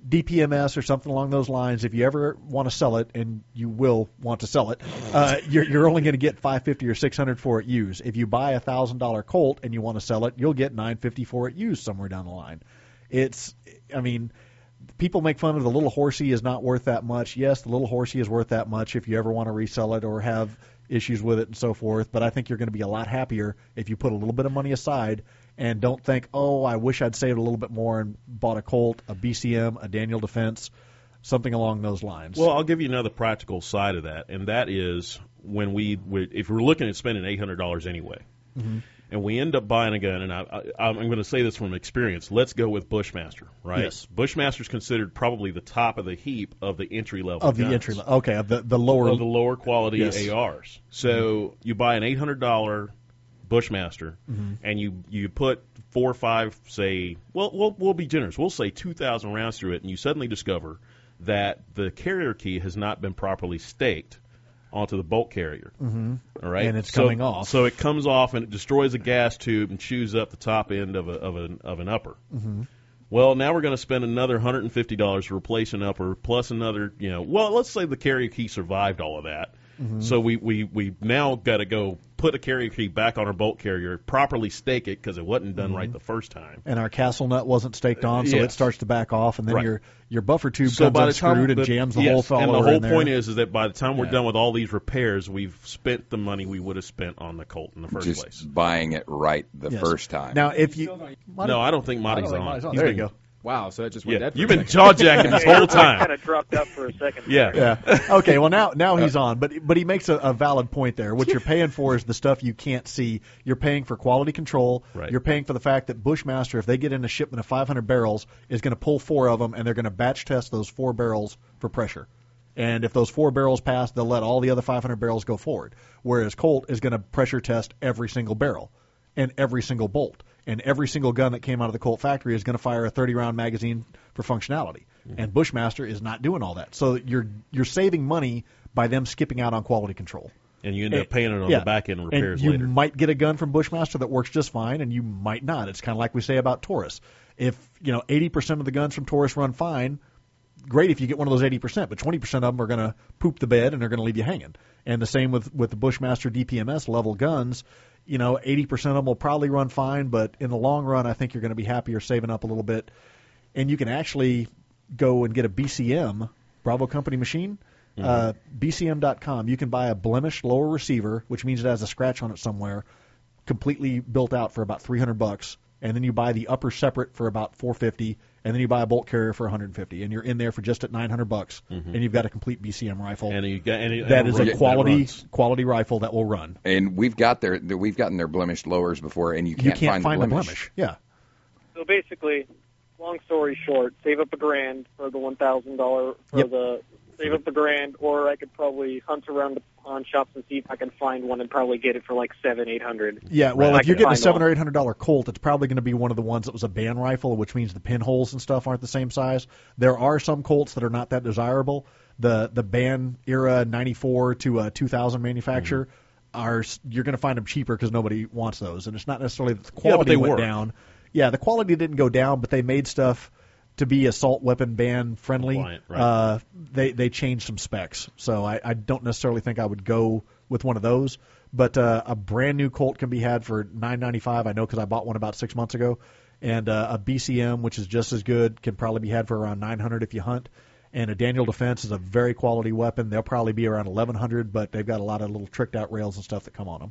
D P M S or something along those lines, if you ever want to sell it, and you will want to sell it, uh, you're, you're only going to get five fifty or six hundred for it used. If you buy a thousand dollar Colt and you want to sell it, you'll get nine fifty for it used somewhere down the line. It's, I mean, people make fun of the little horsey is not worth that much. Yes, the little horsey is worth that much if you ever want to resell it or have issues with it and so forth. But I think you're going to be a lot happier if you put a little bit of money aside and don't think, oh, I wish I'd saved a little bit more and bought a Colt, a B C M, a Daniel Defense, something along those lines. Well, I'll give you another practical side of that, and that is when we, we if we're looking at spending eight hundred dollars anyway, mm-hmm. and we end up buying a gun, and I, I, I'm going to say this from experience, let's go with Bushmaster, right? Yes. Bushmaster is considered probably the top of the heap of the entry-level Of the guns. entry level. Okay, of the, the lower. Of the lower quality Yes. A Rs. So mm-hmm. you buy an eight hundred dollars Bushmaster, mm-hmm. and you, you put four or five, say, well, we'll, we'll be generous, we'll say two thousand rounds through it, and you suddenly discover that the carrier key has not been properly staked onto the bolt carrier. Mm-hmm. All right, and it's so, coming off. So it comes off and it destroys a gas tube and chews up the top end of a, of an of an upper. Mm-hmm. Well, now we're going to spend another one hundred fifty dollars to replace an upper, plus another, you know, well, let's say the carrier key survived all of that. Mm-hmm. So we we we now got to go put a carrier key back on our bolt carrier, properly stake it because it wasn't done mm-hmm. right the first time. And our castle nut wasn't staked on, so Yes. it starts to back off, and then Right. your your buffer tube So comes by the unscrewed time and the, jams the yes, whole and follower the whole in there. point is, is that by the time we're Yeah. done with all these repairs, we've spent the money we would have spent on the Colt in the first Just place. buying it right the Yes. first time. Now, if you No, I don't think I don't Monty's think on. Monty's on. He's There been- you go. Wow, so that just went Yeah, dead for you've a been second. jaw jacking this whole kind time. of dropped out for a second. Yeah. Yeah. Okay. Well, now now he's on, but but he makes a, a valid point there. What you're paying for is the stuff you can't see. You're paying for quality control. Right. You're paying for the fact that Bushmaster, if they get in a shipment of five hundred barrels, is going to pull four of them, and they're going to batch test those four barrels for pressure. And if those four barrels pass, they'll let all the other five hundred barrels go forward. Whereas Colt is going to pressure test every single barrel and every single bolt. And every single gun that came out of the Colt factory is going to fire a thirty round magazine for functionality. Mm-hmm. And Bushmaster is not doing all that. So you're you're saving money by them skipping out on quality control. And you end up paying it on Yeah. the back end repairs and you later. might get a gun from Bushmaster that works just fine, and you might not. It's kind of like we say about Taurus. If you know eighty percent of the guns from Taurus run fine, great if you get one of those eighty percent, but twenty percent of them are going to poop the bed and they're going to leave you hanging. And the same with, with the Bushmaster D P M S level guns. You know, eighty percent of them will probably run fine, but in the long run, I think you're going to be happier saving up a little bit. And you can actually go and get a B C M, Bravo Company machine, mm-hmm. uh, B C M dot com. You can buy a blemished lower receiver, which means it has a scratch on it somewhere, completely built out for about three hundred bucks. And then you buy the upper separate for about four fifty, and then you buy a bolt carrier for one hundred fifty, and you're in there for just at nine hundred bucks, mm-hmm. and you've got a complete B C M rifle. And you got and it, that and is it a runs- quality that runs. quality rifle that will run. And we've got their we've gotten their blemished lowers before, and you can't, You can't find, find the the blemish. blemish. Yeah. So basically, long story short, save up a grand for the one thousand dollar for Yep. the save up a grand, or I could probably hunt around the pawn shops and see if I can find one and probably get it for like seven, eight hundred. Yeah, well, I if you're can getting a find seven one. or eight hundred dollar Colt, it's probably going to be one of the ones that was a band rifle, which means the pinholes and stuff aren't the same size. There are some Colts that are not that desirable. The the band era ninety-four to uh, two thousand manufacturer mm-hmm. are you're going to find them cheaper because nobody wants those, and it's not necessarily that the quality Yeah, but they went work. down. Yeah, the quality didn't go down, but they made stuff to be assault weapon ban friendly. Compliant, right. uh, they they changed some specs, so I, I don't necessarily think I would go with one of those. But uh, a brand new Colt can be had for nine ninety-five. I know because I bought one about six months ago, and uh, a B C M, which is just as good, can probably be had for around nine hundred if you hunt. And a Daniel Defense is a very quality weapon. They'll probably be around eleven hundred, but they've got a lot of little tricked out rails and stuff that come on them.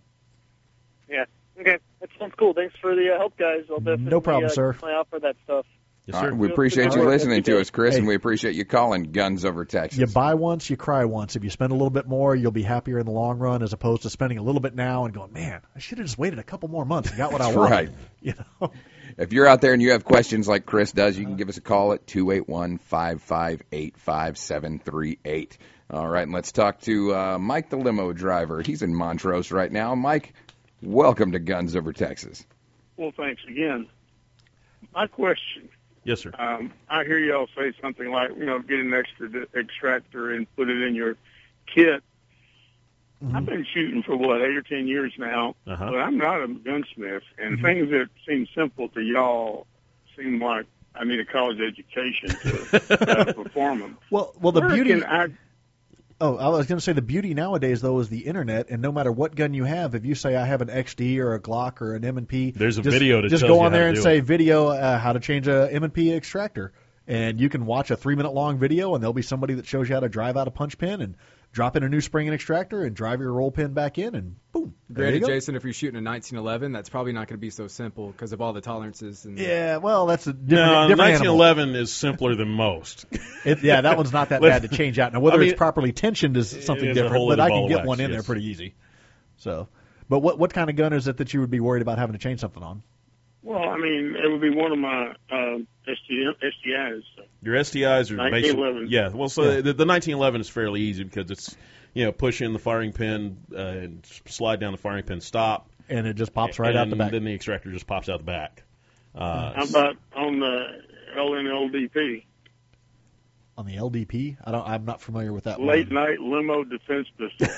Yeah. Okay. That sounds cool. Thanks for the uh, help, guys. I'll definitely No problem, uh, sir. keep my eye out for that stuff. Yes, All sir. right, we appreciate you All right, listening that's to good. us, Chris, Hey. and we appreciate you calling Guns Over Texas. You buy once, you cry once. If you spend a little bit more, you'll be happier in the long run, as opposed to spending a little bit now and going, man, I should have just waited a couple more months and got what I That's wanted. right. You know. If you're out there and you have questions like Chris does, you can give us a call at two eight one, five five eight, five seven three eight. All right, and let's talk to uh, Mike, the limo driver. He's in Montrose right now. Mike, welcome to Guns Over Texas. Well, thanks again. My question, Yes, sir. um, I hear y'all say something like, you know, get an extra di- extractor and put it in your kit. Mm-hmm. I've been shooting for, what, eight or ten years now, Uh-huh. but I'm not a gunsmith, and Mhm. things that seem simple to y'all seem like I need a college education to uh, perform them. Well, well, the Where beauty. can I, Oh, I was going to say the beauty nowadays, though, is the internet, and no matter what gun you have, if you say I have an X D or a Glock or an M and P, there's a just, video that just tells go you on how there to and do say it. video uh, how to change a M and P extractor, and you can watch a three minute long video, and there'll be somebody that shows you how to drive out a punch pin and drop in a new spring and extractor and drive your roll pin back in, and boom. There you Granted, go. Jason, if you're shooting a nineteen eleven, that's probably not going to be so simple because of all the tolerances. And Yeah, well, that's a different, No, different nineteen eleven animal. is simpler than most. It, yeah, that one's not that Let's- bad to change out. Now, whether I mean, it's properly tensioned is something is a different, whole but other I ball can of get wax, one in there yes. pretty easy. So, but what what kind of gun is it that you would be worried about having to change something on? well, I mean, it would be one of my uh, S T Is. Your S T Is are nineteen basically eleven. yeah. Well, so Yeah. The, the nineteen eleven is fairly easy because it's you know push in the firing pin uh, and slide down the firing pin, stop, And it just pops right and out the back. then the extractor just pops out the back. Uh, How about on the L N L D P, On the L D P, I don't. I'm not familiar with that late one. night limo defense pistol?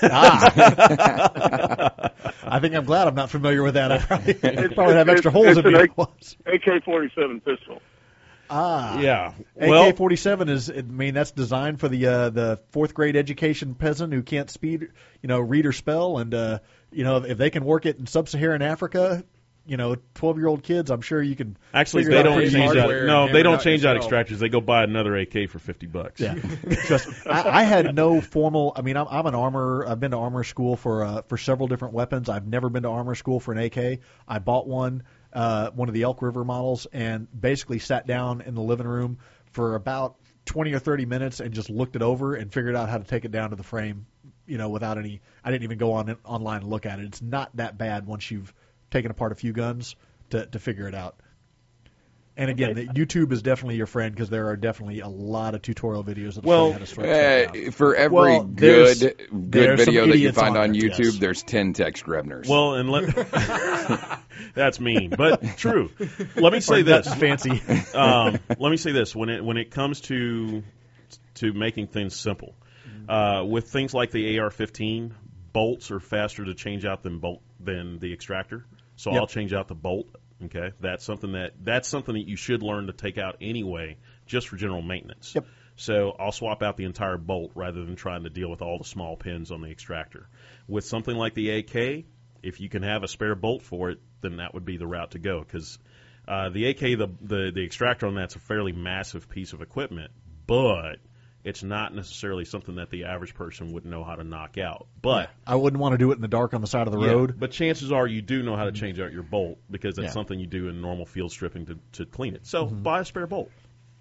Ah. I think I'm glad I'm not familiar with that. I probably, it probably have extra holes it's in an me. A- A K forty-seven pistol. Ah, yeah. A Well, K forty-seven is. I mean, that's designed for the uh, the fourth grade education peasant who can't speed, you know, read or spell, and uh, you know, if they can work it in sub-Saharan Africa, you know, twelve-year-old kids, I'm sure you can. actually, figure it they out don't pretty change easy. out. hardware No, and they hammer don't out change out yourself. extractors. They go buy another A K for fifty bucks. Yeah, Trust me. I, I had no formal. I mean, I'm, I'm an armor. I've been to armor school for uh, for several different weapons. I've never been to armor school for an A K. I bought one, uh, one of the Elk River models, and basically sat down in the living room for about twenty or thirty minutes and just looked it over and figured out how to take it down to the frame. You know, without any. I didn't even go on online and look at it. It's not that bad once you've taken apart a few guns to to figure it out. And again, the, YouTube is definitely your friend because there are definitely a lot of tutorial videos that Well, show you how to strike stuff out. Uh, for every Well, there's- good there good are some video that you idiots find on on there, YouTube, yes. there's ten Tex Grebners. Well, and let that's mean, but true. Let me say Or this. that's fancy. um, let me say this: when it when it comes to to making things simple, uh, with things like the A R fifteen, bolts are faster to change out than bolt than the extractor. So Yep. I'll change out the bolt. Okay, that's something that that's something that you should learn to take out anyway, just for general maintenance. Yep. So I'll swap out the entire bolt rather than trying to deal with all the small pins on the extractor. With something like the A K, if you can have a spare bolt for it, then that would be the route to go because uh, the A K, the, the the extractor on that's a fairly massive piece of equipment, but it's not necessarily something that the average person would know how to knock out. But I wouldn't want to do it in the dark on the side of the yeah, road. but chances are you do know how to change out your bolt because that's Yeah. something you do in normal field stripping to, to clean it. So buy a spare bolt.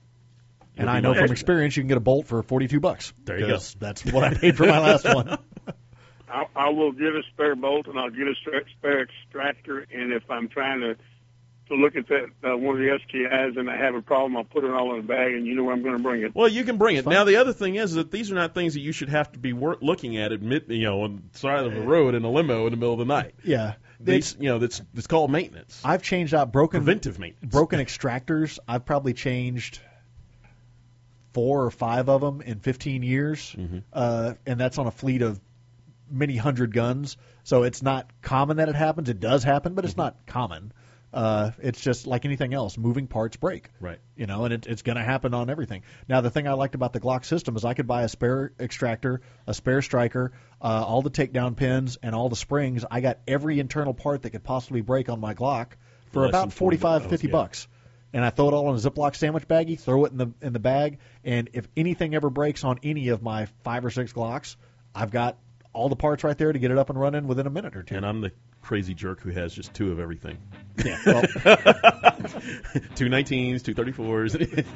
And Would I be know my from estimate. experience you can get a bolt for forty-two bucks. There you go. Because That's what I paid for my last one. I, I will get a spare bolt and I'll get a stra- spare extractor. And if I'm trying to to look at that uh, one of the S T Is and I have a problem, I'll put it all in a bag and you know where I'm going to bring it. Well, you can bring it. Now, the other thing is that these are not things that you should have to be wor- looking at, admit, you know, on the side of the road in a limo in the middle of the night. Yeah. These, you know, that's it's called maintenance, I've changed out broken preventive maintenance. broken extractors. I've probably changed four or five of them in fifteen years, Mm-hmm. uh, and that's on a fleet of many hundred guns. So it's not common that it happens. It does happen, but it's Mm-hmm. not common. Uh, it's just like anything else. Moving parts break. Right. You know, and it, it's going to happen on everything. Now, the thing I liked about the Glock system is I could buy a spare extractor, a spare striker, uh, all the takedown pins, and all the springs. I got every internal part that could possibly break on my Glock for Less about than forty forty-five, bucks, fifty yeah. bucks. And I throw it all in a Ziploc sandwich baggie, throw it in the in the bag, and if anything ever breaks on any of my five or six Glocks, I've got all the parts right there to get it up and running within a minute or two. And I'm the crazy jerk who has just two of everything. Yeah, well, two nineteens, two thirty-fours.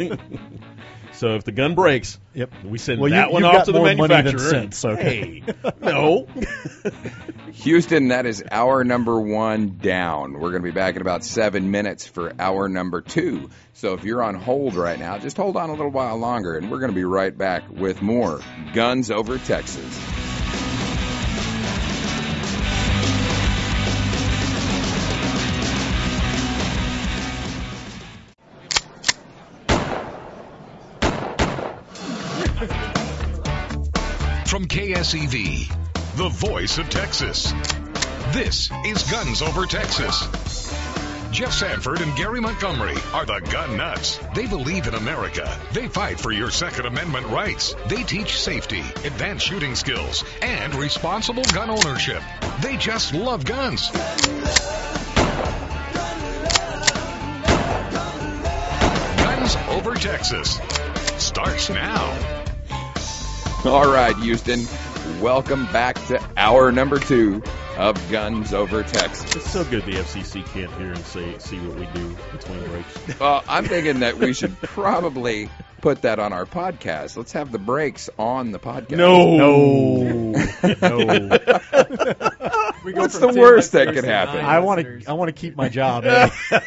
So if the gun breaks, Yep. we send Well, you- that one you've off got to the more money than manufacturer. sense, okay. Hey, no. Houston, that is hour number one down. We're going to be back in about seven minutes for hour number two. So if you're on hold right now, just hold on a little while longer, and we're going to be right back with more Guns Over Texas. From K S E V, the voice of Texas. This is Guns Over Texas. Jeff Sanford and Gary Montgomery are the gun nuts. They believe in America. They fight for your Second Amendment rights. They teach safety, advanced shooting skills, and responsible gun ownership. They just love guns. Guns Over Texas starts now. All right, Houston, welcome back to hour number two of Guns Over Texas. It's so good the F C C can't hear and say, see what we do between breaks. Well, I'm thinking that we should probably put that on our podcast. Let's have the breaks on the podcast. No. No. No. We go What's from the ten, worst like, that could thirty to happen? nine I want listeners. to. I want to keep my job. eh?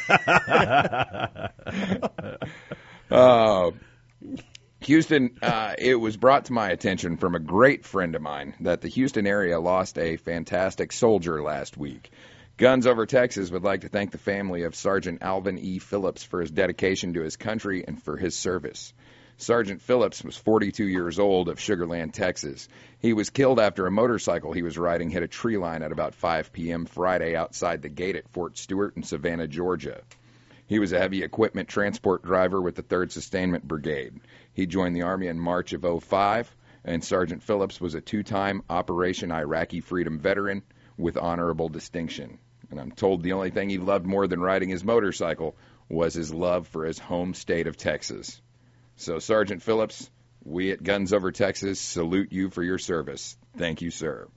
Uh, Houston, uh, it was brought to my attention from a great friend of mine that the Houston area lost a fantastic soldier last week. Guns Over Texas would like to thank the family of Sergeant Alvin E. Phillips for his dedication to his country and for his service. Sergeant Phillips was forty-two years old of Sugar Land, Texas. He was killed after a motorcycle he was riding hit a tree line at about five p.m. Friday outside the gate at Fort Stewart in Savannah, Georgia. He was a heavy equipment transport driver with the third Sustainment Brigade. He joined the Army in March of oh five, and Sergeant Phillips was a two-time Operation Iraqi Freedom veteran with honorable distinction. And I'm told the only thing he loved more than riding his motorcycle was his love for his home state of Texas. So, Sergeant Phillips, we at Guns Over Texas salute you for your service. Thank you, sir.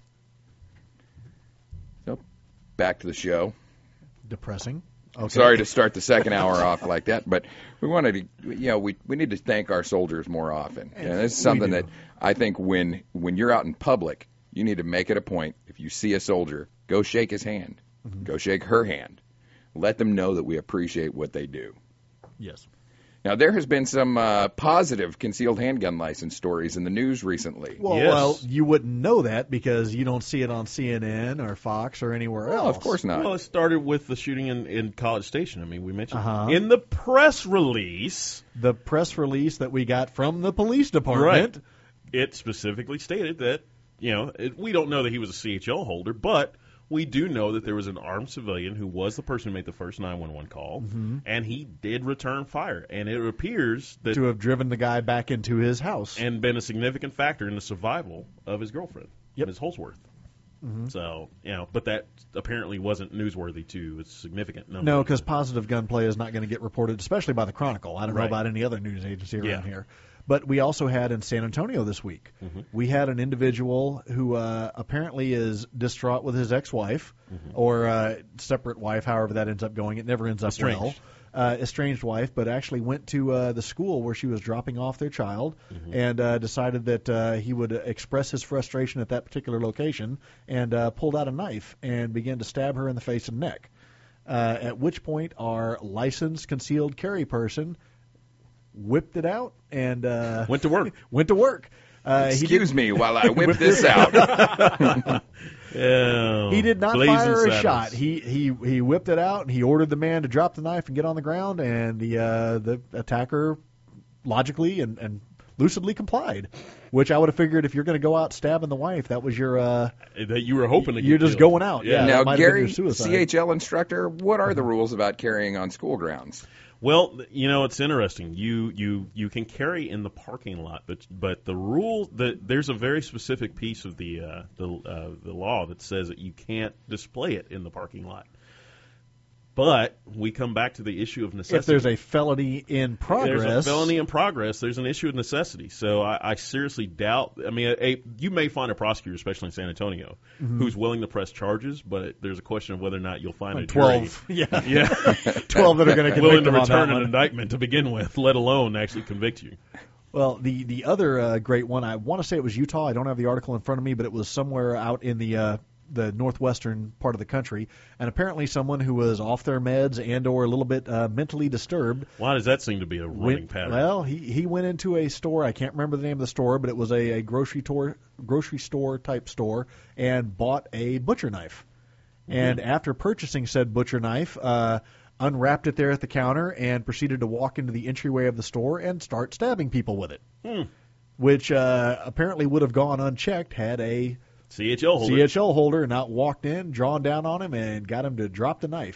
So, back to the show. Depressing. Okay. Sorry to start the second hour off like that, but we wanted to, you know, we we need to thank our soldiers more often. And this is something that I think when when you're out in public, you need to make it a point. If you see a soldier, go shake his hand, mm-hmm. go shake her hand. Let them know that we appreciate what they do. Yes. Now, there has been some uh, positive concealed handgun license stories in the news recently. Well, Yes. well, you wouldn't know that because you don't see it on C N N or Fox or anywhere else. Well, of course not. Well, it started with the shooting in, in College Station. I mean, we mentioned Uh-huh. in the press release, The press release that we got from the police department. right, it specifically stated that, you know, it, we don't know that he was a C H L holder, but we do know that there was an armed civilian who was the person who made the first nine one one call, Mm-hmm. and he did return fire. And it appears that To have driven the guy back into his house. and been a significant factor in the survival of his girlfriend, Yep. Miz Holsworth. Mhm. So, you know, but that apparently wasn't newsworthy to a significant number. No, because positive gunplay is not going to get reported, especially by the Chronicle. I don't know Right. about any other news agency around Yeah. here. But we also had in San Antonio this week, Mm-hmm. we had an individual who uh, apparently is distraught with his ex-wife or uh, separate wife, however that ends up going. It never ends up Estranged. well. Uh, estranged wife, but actually went to uh, the school where she was dropping off their child and uh, decided that uh, he would express his frustration at that particular location and uh, pulled out a knife and began to stab her in the face and neck. Uh, at which point our licensed concealed carry person whipped it out and uh, Went to work. went to work. Uh, he Excuse did- me while I whip this out. Yeah, He did not blazing fire a saddles. shot. He he he whipped it out and he ordered the man to drop the knife and get on the ground, and the uh, the attacker logically and, and lucidly complied. Which I would have figured if you're going to go out stabbing the wife, that was your uh, that you were hoping to. you're get just killed. going out. Yeah, Now, that might have been Gary, your suicide. C H L instructor, what are the rules about carrying on school grounds? Well, you know, it's interesting. You you you can carry in the parking lot, but but the rule that there's a very specific piece of the uh, the uh, the law that says that you can't display it in the parking lot. But we come back to the issue of necessity. If there's a felony in progress, There's a felony in progress. There's an issue of necessity. So I, I seriously doubt. I mean, a, a, you may find a prosecutor, especially in San Antonio, Mhm. who's willing to press charges, but there's a question of whether or not you'll find a twelve, jury, yeah, yeah, twelve that are going to willing convict to him on return that an one. indictment to begin with, let alone actually convict you. Well, the the other uh, great one, I want to say it was Utah. I don't have the article in front of me, but it was somewhere out in the uh, the northwestern part of the country, and apparently someone who was off their meds and or a little bit uh, mentally disturbed. Why does that seem to be a running Went, pattern? well, he he went into a store. I can't remember the name of the store, but it was a, a grocery store grocery store type store, and bought a butcher knife. And after purchasing said butcher knife, uh, unwrapped it there at the counter and proceeded to walk into the entryway of the store and start stabbing people with it, Hmm. which uh, apparently would have gone unchecked had a C H L holder. C H L holder not walked in, drawn down on him, and got him to drop the knife.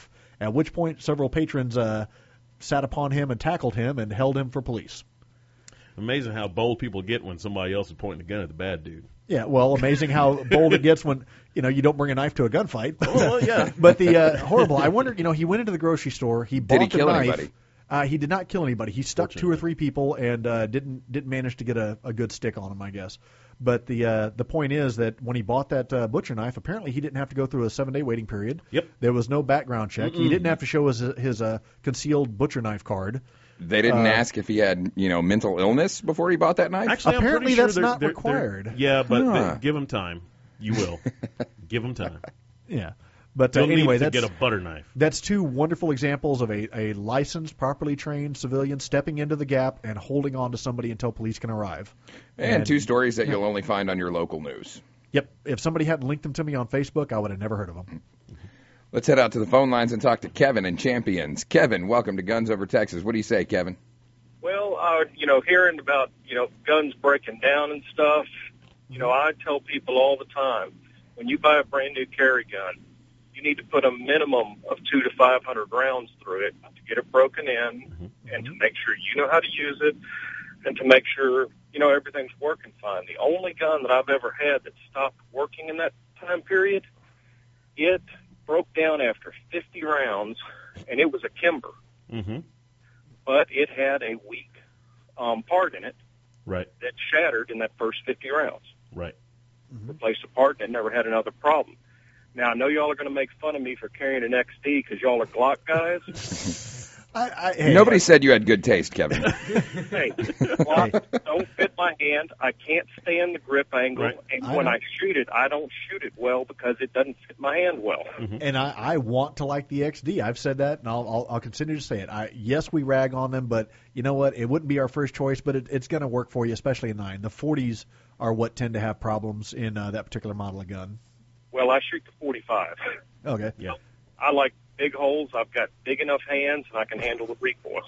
At which point, several patrons uh, sat upon him and tackled him and held him for police. Amazing how bold people get when somebody else is pointing a gun at the bad dude. Yeah, well, amazing how bold it gets when, you know, you don't bring a knife to a gunfight. Oh, well, yeah. But the uh, horrible, I wonder, you know, he went into the grocery store, he bought Did he the kill knife. anybody? Uh, he did not kill anybody. He stuck two or three people and uh, didn't didn't manage to get a, a good stick on him, I guess. But the uh, the point is that when he bought that uh, butcher knife, apparently he didn't have to go through a seven day waiting period. Yep. There was no background check. Mm-mm. He didn't have to show his his uh, concealed butcher knife card. They didn't Uh, ask if he had, you know, mental illness before he bought that knife? Actually, I'm Apparently pretty sure that's they're- not they're- required. they're- Yeah, but Huh. they- give him time. You will. Give him time. Yeah. But uh, You'll need anyway, to that's get a butter knife. That's two wonderful examples of a, a licensed, properly trained civilian stepping into the gap and holding on to somebody until police can arrive. And two stories that you'll only find on your local news. Yep. If somebody hadn't linked them to me on Facebook, I would have never heard of them. Let's head out to the phone lines and talk to Kevin in Champions. Kevin, welcome to Guns Over Texas. What do you say, Kevin? Well, uh, you know, hearing about, you know, guns breaking down and stuff, you know, I tell people all the time, when you buy a brand new carry gun, you need to put a minimum of two to five hundred rounds through it to get it broken in and to make sure you know how to use it and to make sure, you know, everything's working fine. The only gun that I've ever had that stopped working in that time period, it broke down after fifty rounds, and it was a Kimber. Mm-hmm. But it had a weak um, part in it Right. that shattered in that first fifty rounds. Right. Replaced the part and it never had another problem. Now, I know y'all are going to make fun of me for carrying an X D because y'all are Glock guys. I, I, hey, Nobody said you had good taste, Kevin. Hey, Glock don't fit my hand. I can't stand the grip angle. Right. And I when know. I shoot it, I don't shoot it well because it doesn't fit my hand well. And I, I want to like the X D. I've said that, and I'll, I'll, I'll continue to say it. I, yes, we rag on them, but you know what? It wouldn't be our first choice, but it, it's going to work for you, especially in nine. The forties are what tend to have problems in uh, that particular model of gun. Well, I shoot the forty-five. Okay. Yeah. I like big holes. I've got big enough hands, and I can handle the recoil.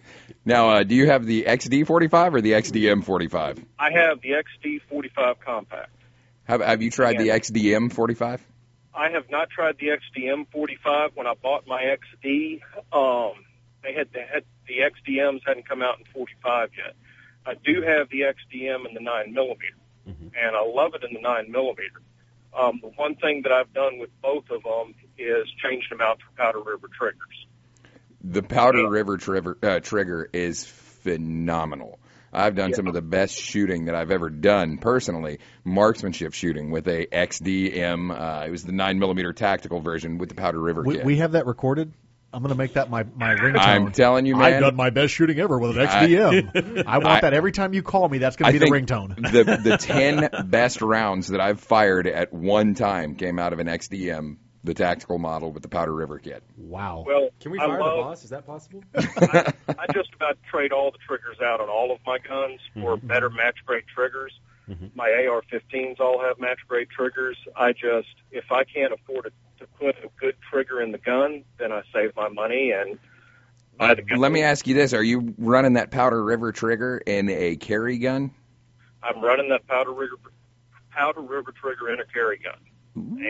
Now, uh, do you have the X D forty-five or the X D M forty-five? I have the X D forty-five compact. Have, have you tried the Yeah. X D M forty-five? I have not tried the X D M forty-five. When I bought my X D, um, they had, they had the X D Ms hadn't come out in forty-five yet. I do have the X D M in the nine millimeter, and I love it in the nine millimeter. Um, the one thing that I've done with both of them is changed them out for Powder River triggers. The Powder River trigger, uh, trigger is phenomenal. I've done some of the best shooting that I've ever done personally, marksmanship shooting with a X D M. Uh, it was the nine millimeter tactical version with the Powder River We, kit. we have that recorded. I'm going to make that my, my ringtone. I'm telling you, man. I've done my best shooting ever with an X D M. I, want I- that every time you call me. That's going I to be the think ringtone. the the ten best rounds that I've fired at one time came out of an X D M, the tactical model with the Powder River kit. Wow. Well, Can we I fire love, the boss? Is that possible? I, I just about trade all the triggers out on all of my guns for better match grade triggers. My A R fifteens all have match grade triggers. I just, if I can't afford to, to put a good trigger in the gun, then I save my money and buy the gun. Let me ask you this: are you running that Powder River trigger in a carry gun? I'm running that Powder River Powder River trigger in a carry gun,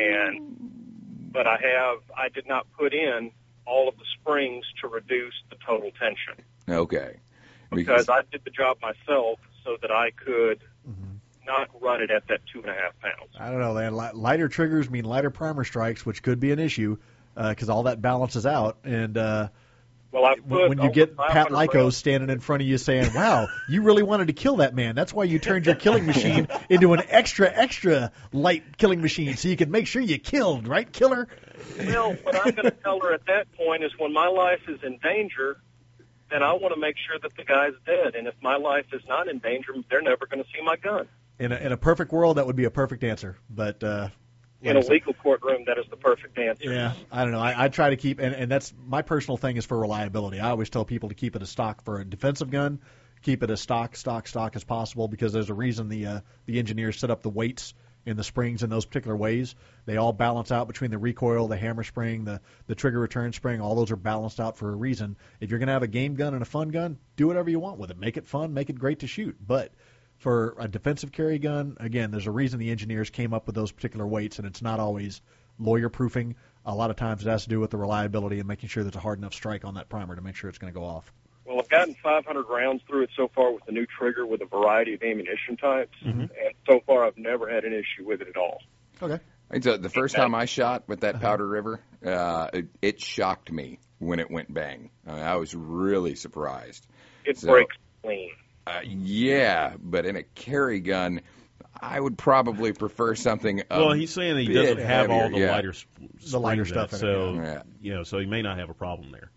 and but I have I did not put in all of the springs to reduce the total tension Okay. because I did the job myself so that I could not run it at that two and a half pounds. I don't know, man. Li- Lighter triggers mean lighter primer strikes, which could be an issue because all that balances out. And uh, Well, I put when you over get Pat five hundred Lyko rounds. standing in front of you saying, wow, you really wanted to kill that man. That's why you turned your killing machine into an extra, extra light killing machine so you could make sure you killed, right, killer? Well, what I'm going to tell her at that point is when my life is in danger, then I want to make sure that the guy's dead. And if my life is not in danger, they're never going to see my gun. In a, in a perfect world, that would be a perfect answer. But uh, In a legal courtroom, that is the perfect answer. yeah, I don't know. I, I try to keep, and, and that's my personal thing is for reliability. I always tell people to keep it a stock for a defensive gun, keep it as stock, stock, stock as possible because there's a reason the uh, the engineers set up the weights in the springs in those particular ways. They all balance out between the recoil, the hammer spring, the, the trigger return spring. All those are balanced out for a reason. If you're going to have a game gun and a fun gun, do whatever you want with it. Make it fun, make it great to shoot. But for a defensive carry gun, again, there's a reason the engineers came up with those particular weights, and it's not always lawyer proofing. A lot of times it has to do with the reliability and making sure there's a hard enough strike on that primer to make sure it's going to go off. Well, I've gotten five hundred rounds through it so far with the new trigger with a variety of ammunition types, Mm-hmm. and so far I've never had an issue with it at all. Okay. So the first time I shot with that Powder River, uh, it, it shocked me when it went bang. I, mean, I was really surprised. It So, breaks clean. Uh, yeah, but in a carry gun, I would probably prefer something. A Well, he's saying that he bit doesn't have all heavier, the yeah. lighter, s- The lighter springs in stuff it, in it, so yeah. you know, so he may not have a problem there.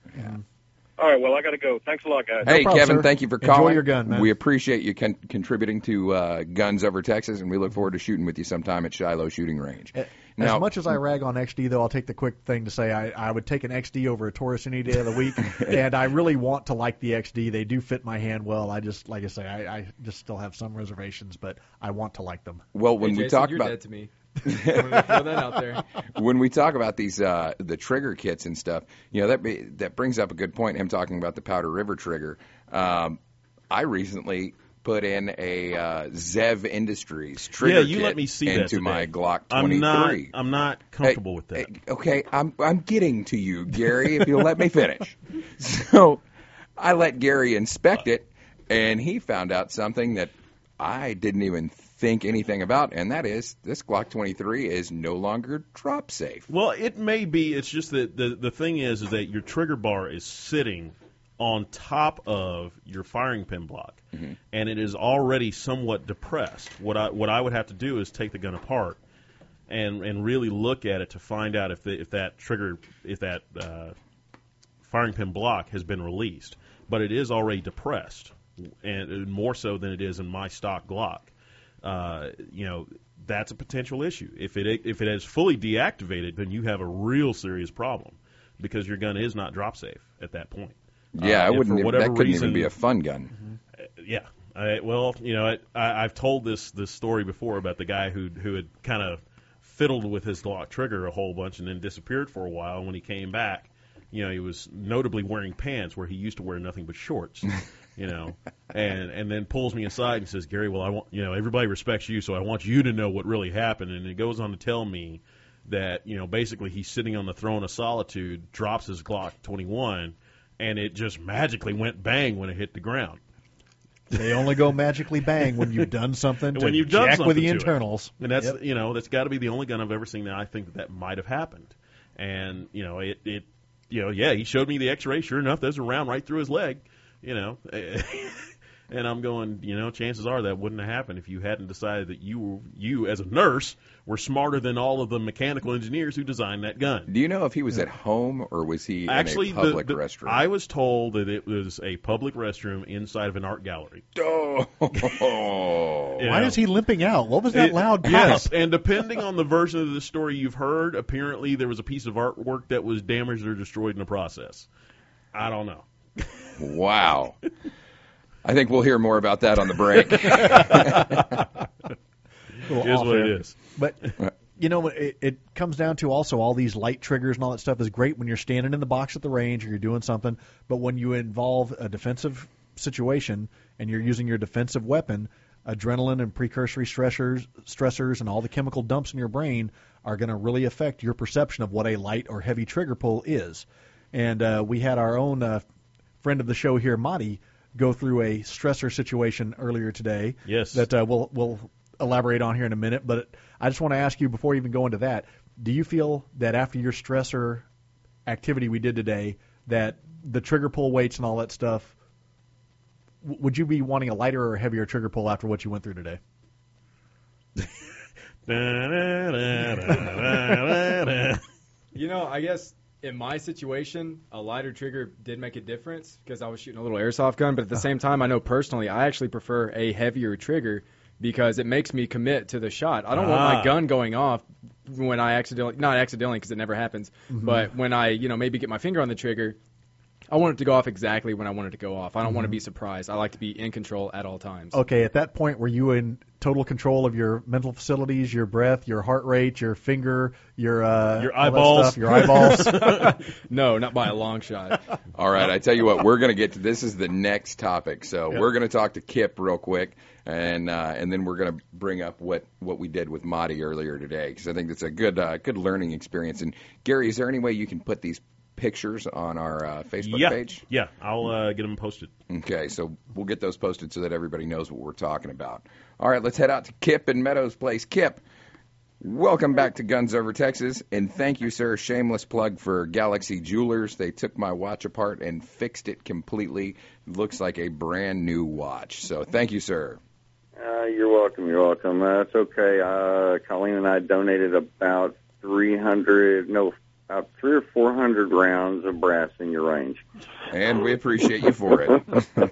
All right, well, I got to go. Thanks a lot, guys. Hey, problem, Kevin, sir. thank you for Enjoy calling. your gun, man. We appreciate you con- contributing to uh, Guns Over Texas, and we look forward to shooting with you sometime at Shiloh Shooting Range. As Now- much as I rag on X D, though, I'll take the quick thing to say I, I would take an X D over a Taurus any day of the week, and I really want to like the X D. They do fit my hand well. I just, like I say, I, I just still have some reservations, but I want to like them. Well, when Hey, we Jason, talk you're about dead to me. I'm gonna throw that out there. when we talk about these uh, the trigger kits and stuff, you know that be, that brings up a good point. Him talking about the Powder River trigger. Um, I recently put in a uh, Zev Industries trigger Yeah, you kit let me see that into today. my Glock I'm twenty-three. not, I'm not comfortable with that. Hey, okay, I'm I'm getting to you, Gary. If you'll let me finish. So I let Gary inspect it, and he found out something that I didn't even think anything about, and that is this Glock twenty-three is no longer drop safe. Well, it may be. It's just that the the thing is, is that your trigger bar is sitting on top of your firing pin block, Mm-hmm. and it is already somewhat depressed. What I what I would have to do is take the gun apart and and really look at it to find out if the, if that trigger if that uh, firing pin block has been released. But it is already depressed, and more so than it is in my stock Glock. Uh, you know, that's a potential issue. If it if it is fully deactivated, then you have a real serious problem because your gun is not drop safe at that point. Yeah, Uh, I and wouldn't. for Even, whatever that couldn't reason, even be a fun gun. uh, yeah. I, well, you know, I, I, I've told this this story before about the guy who who had kind of fiddled with his Glock trigger a whole bunch and then disappeared for a while. And when he came back, you know, he was notably wearing pants where he used to wear nothing but shorts. You know, and and then pulls me aside and says, Gary, well, I want, you know, everybody respects you, so I want you to know what really happened. And he goes on to tell me that, you know, basically he's sitting on the throne of solitude, drops his Glock twenty-one, and it just magically went bang when it hit the ground. They only go magically bang when you've done something to When you've done jack something with the to it. internals. And that's, Yep. you know, that's got to be the only gun I've ever seen that I think that that might have happened. And, you know, it, it, you know, yeah, he showed me the x-ray. Sure enough, there's a round right through his leg, you know. And I'm going, you know, chances are that wouldn't have happened if you hadn't decided that you, you as a nurse, were smarter than all of the mechanical engineers who designed that gun. Do you know if he was at home or was he Actually, in a public the, the, restroom? I was told that it was a public restroom inside of an art gallery. Oh. You Why know. is he limping out? What was that It- loud pop? Yes, and depending on the version of the story you've heard, apparently there was a piece of artwork that was damaged or destroyed in the process. I don't know. Wow. I think we'll hear more about that on the break. Little It is off what it air. is. But you know, it, it comes down to also all these light triggers and all that stuff is great when you're standing in the box at the range or you're doing something. But when you involve a defensive situation and you're using your defensive weapon, adrenaline and precursory stressors, stressors, and all the chemical dumps in your brain are going to really affect your perception of what a light or heavy trigger pull is. And uh, we had our own uh, friend of the show here, Monty, go through a stressor situation earlier today. Yes. That uh, we'll we'll elaborate on here in a minute. But I just want to ask you before you even go into that, do you feel that after your stressor activity we did today, that the trigger pull weights and all that stuff, w- would you be wanting a lighter or heavier trigger pull after what you went through today? You know, I guess in my situation, a lighter trigger did make a difference because I was shooting a little airsoft gun. But at the same time, I know personally, I actually prefer a heavier trigger because it makes me commit to the shot. I don't want Ah. my gun going off when I accidentally, not accidentally because it never happens, Mhm. but when I, you know, maybe get my finger on the trigger, I want it to go off exactly when I want it to go off. I don't Mhm. want to be surprised. I like to be in control at all times. Okay, at that point, were you in total control of your mental facilities, your breath, your heart rate, your finger, your uh, Your all that eyeballs? stuff, your eyeballs? No, not by a long shot. All right, I tell you what, we're going to get to this is the next topic. So Yep. we're going to talk to Kip real quick, and uh, and then we're going to bring up what, what we did with Marty earlier today, because I think it's a good uh, good learning experience. And Gary, is there any way you can put these pictures on our uh, Facebook yeah, page? yeah, I'll uh, get them posted. Okay, so we'll get those posted so that everybody knows what we're talking about. All right, let's head out to Kip in Meadows Place. Kip, welcome back to Guns Over Texas, and thank you, sir. Shameless plug for Galaxy Jewelers. They took my watch apart and fixed it completely. Looks like a brand new watch. So thank you, sir. Uh, you're welcome. You're welcome. Uh, it's okay. Uh, Colleen and I donated about three hundred, no, about three or four hundred rounds of brass in your range. And we appreciate you for it.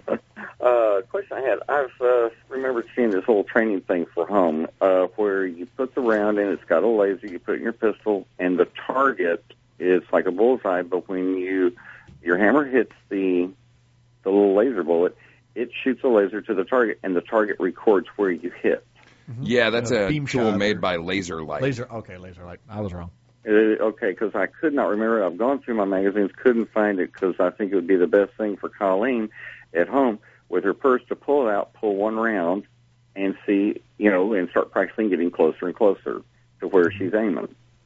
uh, question I had, I've uh, remembered seeing this whole training thing for home, uh, where you put the round in, it's got a laser, you put it in your pistol, and the target is like a bullseye, but when you your hammer hits the the little laser bullet, it shoots a laser to the target, and the target records where you hit. Yeah, that's Uh, a beam tool shot made or- by Laser Light. Laser. Okay, laser light. I was wrong. Uh, okay, because I could not remember. I've gone through my magazines, couldn't find it, because I think it would be the best thing for Colleen at home with her purse to pull it out, pull one round, and see, you know, and start practicing getting closer and closer to where she's aiming.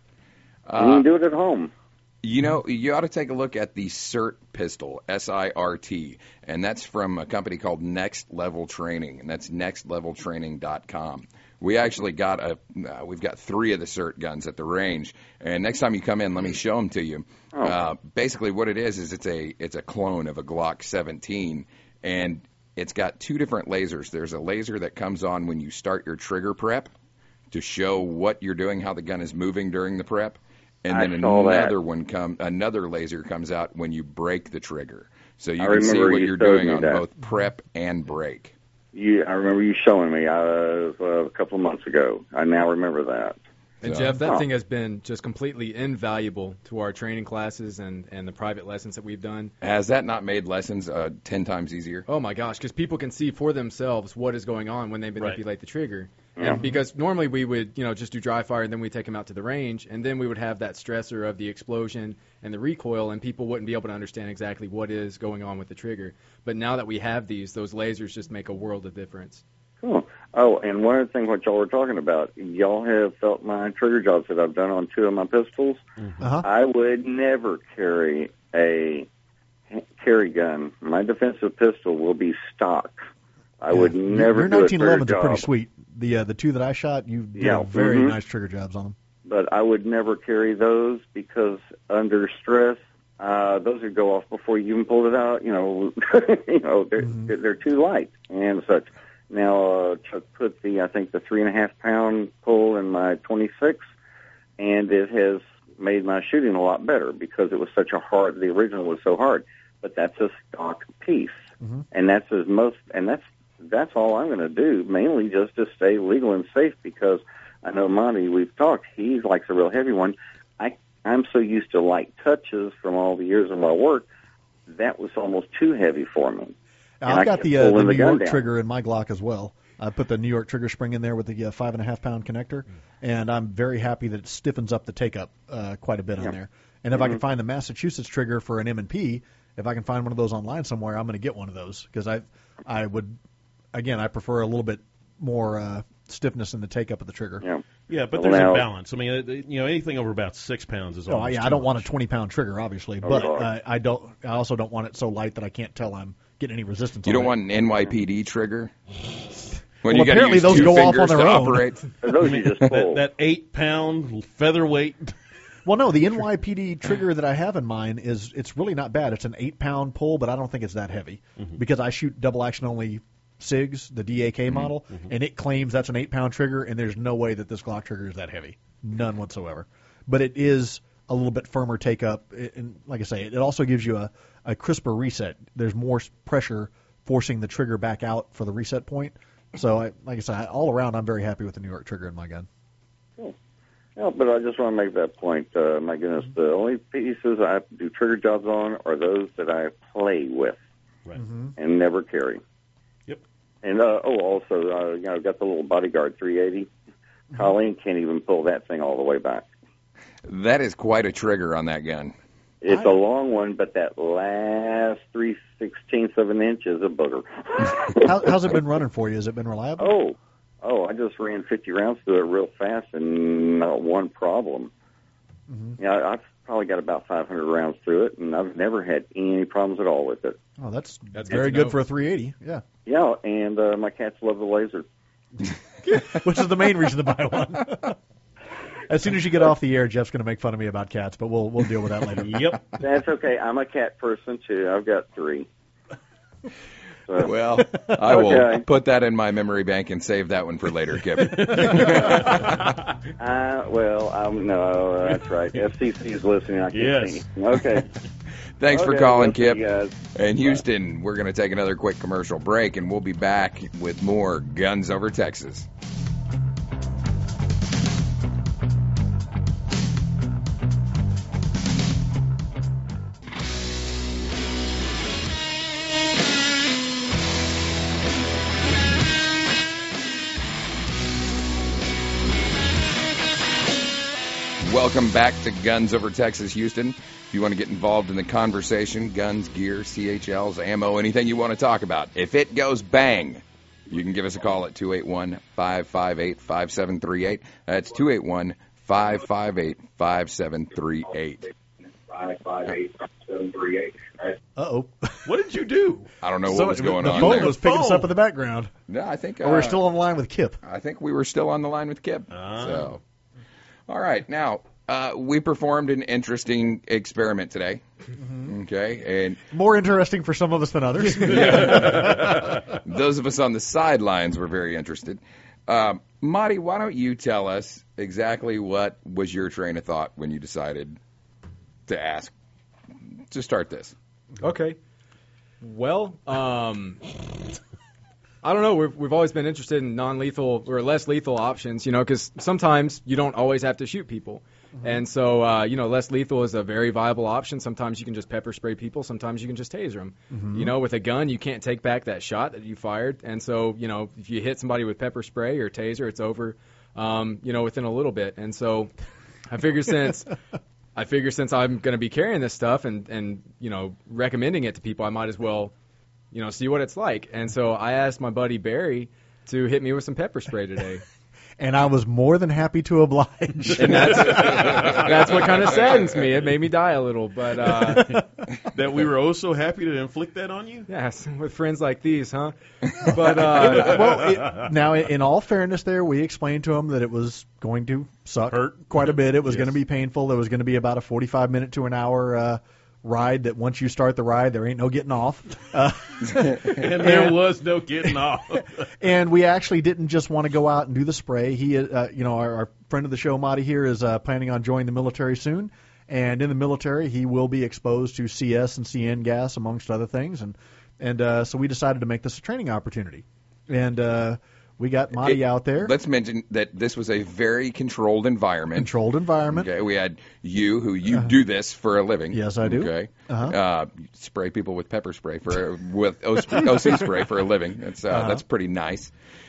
And you Uh, can do it at home. You know, you ought to take a look at the S I R T pistol, S I R T, and that's from a company called Next Level Training, and that's next level training dot com. We actually got a, uh, we've got three of the S I R T guns at the range, and next time you come in, let me show them to you. Oh. Uh, basically, what it is is it's a it's a clone of a Glock seventeen, and it's got two different lasers. There's a laser that comes on when you start your trigger prep to show what you're doing, how the gun is moving during the prep. And I then saw that. another one come, another laser comes out when you break the trigger. So you I can see remember what you you're showed doing me on that. both prep and break. You, I remember you showing me uh, a couple of months ago. I now remember that. And So- Jeff, that Oh. thing has been just completely invaluable to our training classes and, and the private lessons that we've done. Has that not made lessons uh, ten times easier? Oh my gosh, because people can see for themselves what is going on when they manipulate the trigger. Yeah. And because normally we would, you know, just do dry fire and then we take them out to the range, and then we would have that stressor of the explosion and the recoil, and people wouldn't be able to understand exactly what is going on with the trigger. But now that we have these, those lasers just make a world of difference. Cool. Oh, and one other thing, what y'all were talking about, y'all have felt my trigger jobs that I've done on two of my pistols. Uh-huh. I would never carry a carry gun. My defensive pistol will be stock. I would Yeah. never Your do a nineteen elevens trigger are pretty job. sweet. The uh, the two that I shot, you did Yeah, very mhm. nice trigger jobs on them. But I would never carry those because under stress, uh, those would go off before you even pulled it out. You know, you know, they're, Mhm. they're too light and such. Now, uh, Chuck put the, I think, the three and a half pound pull in my twenty-six, and it has made my shooting a lot better because it was such a hard, the original was so hard. But that's a stock piece, Mhm. and that's as most, and that's that's all I'm going to do, mainly just to stay legal and safe because I know Monty, we've talked, he likes a real heavy one. I, I'm so used to light touches from all the years of my work, that was almost too heavy for me. And I I've got kept the, uh, the pulling New the gun York down. trigger in my Glock as well. I put the New York trigger spring in there with the uh, five and a half pound connector, and I'm very happy that it stiffens up the take up uh, quite a bit Yeah. on there. And if I can Mhm. find the Massachusetts trigger for an M and P, if I can find one of those online somewhere, I'm going to get one of those because I, I would, again, I prefer a little bit more uh, stiffness in the take up of the trigger. Yeah. Yeah, but Well, there's now- a balance. I mean, uh, you know, anything over about six pounds is Oh, almost yeah, too I don't want a much. twenty pound trigger, obviously, Oh, but God. uh, I don't. I also don't want it so light that I can't tell I'm getting any resistance. You on don't it. want an N Y P D trigger? When Well, you gotta apparently use those two go off on fingers their to own. operate. Those you just that, pull. that eight pound featherweight. Well, no, the N Y P D trigger that I have in mine is it's really not bad. It's an eight pound pull, but I don't think it's that heavy Mhm. because I shoot double action only SIGs, the D A K model, and it claims that's an eight pound trigger, and there's no way that this Glock trigger is that heavy, none whatsoever. But it is a little bit firmer take up, and like I say, it also gives you a, a crisper reset. There's more s- pressure forcing the trigger back out for the reset point. So, I, like I said, all around, I'm very happy with the New York trigger in my gun. No, but I just want to make that point. Uh, my goodness, the only pieces I have to do trigger jobs on are those that I play with Right. and never carry. Yep. And uh, oh, also, uh, you know, I've got the little Bodyguard three eighty. Colleen can't even pull that thing all the way back. That is quite a trigger on that gun. It's a long one, but that last three sixteenths of an inch is a booger. How, how's it been running for you? Has it been reliable? Oh, oh! I just ran fifty rounds through it real fast, and not one problem. Mm-hmm. Yeah, I've probably got about five hundred rounds through it, and I've never had any problems at all with it. Oh, that's That's very good to good for a three eighty. Yeah, Yeah, and uh, my cats love the laser. which is the main reason to buy one. As soon as you get off the air, Jeff's going to make fun of me about cats, but we'll we'll deal with that later. Yep. That's okay. I'm a cat person too. I've got three. So, Well, I will Okay. put that in my memory bank and save that one for later, Kip. uh, well, um, no, that's right. F C C is listening. I can't Yes. see. Okay. Thanks for Okay, calling, we'll see Kip. you guys. In Houston, we're going to take another quick commercial break, and we'll be back with more Guns Over Texas. Welcome back to Guns Over Texas, Houston. If you want to get involved in the conversation, guns, gear, C H Ls, ammo, anything you want to talk about, if it goes bang, you can give us a call at two eight one, five five eight, five seven three eight. That's two eight one, five five eight, five seven three eight. Five five eight seven three eight. Uh-oh. What did you do? I don't know what So was going the on phone there. was picking us Phone. up in the background. No, I think uh, Or we're still on the line with Kip. I think we were still on the line with Kip. Ah. So, all right. Now, uh, we performed an interesting experiment today. Okay, and More interesting for some of us than others. those of us on the sidelines were very interested. Um, Marty, why don't you tell us exactly what was your train of thought when you decided to ask to start this? Okay. Well, um, I don't know. We've, we've always been interested in non-lethal or less lethal options, you know, because sometimes you don't always have to shoot people. Mm-hmm. And so, uh, you know, less lethal is a very viable option. Sometimes you can just pepper spray people. Sometimes you can just taser them. Mm-hmm. You know, with a gun, you can't take back that shot that you fired. And so, you know, if you hit somebody with pepper spray or taser, it's over, um, you know, within a little bit. And so I figure since... I figure since I'm going to be carrying this stuff and, and, you know, recommending it to people, I might as well, you know, see what it's like. And so I asked my buddy Barry to hit me with some pepper spray today. And I was more than happy to oblige. And that's, that's what kind of saddens me. It made me die a little. But, uh, That we were oh so happy to inflict that on you? yes, with friends like these, huh? But, uh, well, it, now, in all fairness there, we explained to him that it was going to suck Hurt. quite a bit. It was Yes. going to be painful. There was going to be about a forty-five minute to an hour uh, ride that once you start the ride, there ain't no getting off. Uh, And there was no getting off. and we actually didn't just want to go out and do the spray. He, uh, you know, our, our friend of the show, Marty here, is uh, planning on joining the military soon. And in the military, he will be exposed to C S and C N gas, amongst other things. And and uh, so we decided to make this a training opportunity. And uh, we got Marty It- out there. Let's mention that this was a very controlled environment. Controlled environment. Okay, we had you, who you do this for a living. Yes, I do. Okay, Uh-huh. uh, you spray people with pepper spray for with O C spray for a living. That's uh, Uh-huh. that's pretty nice.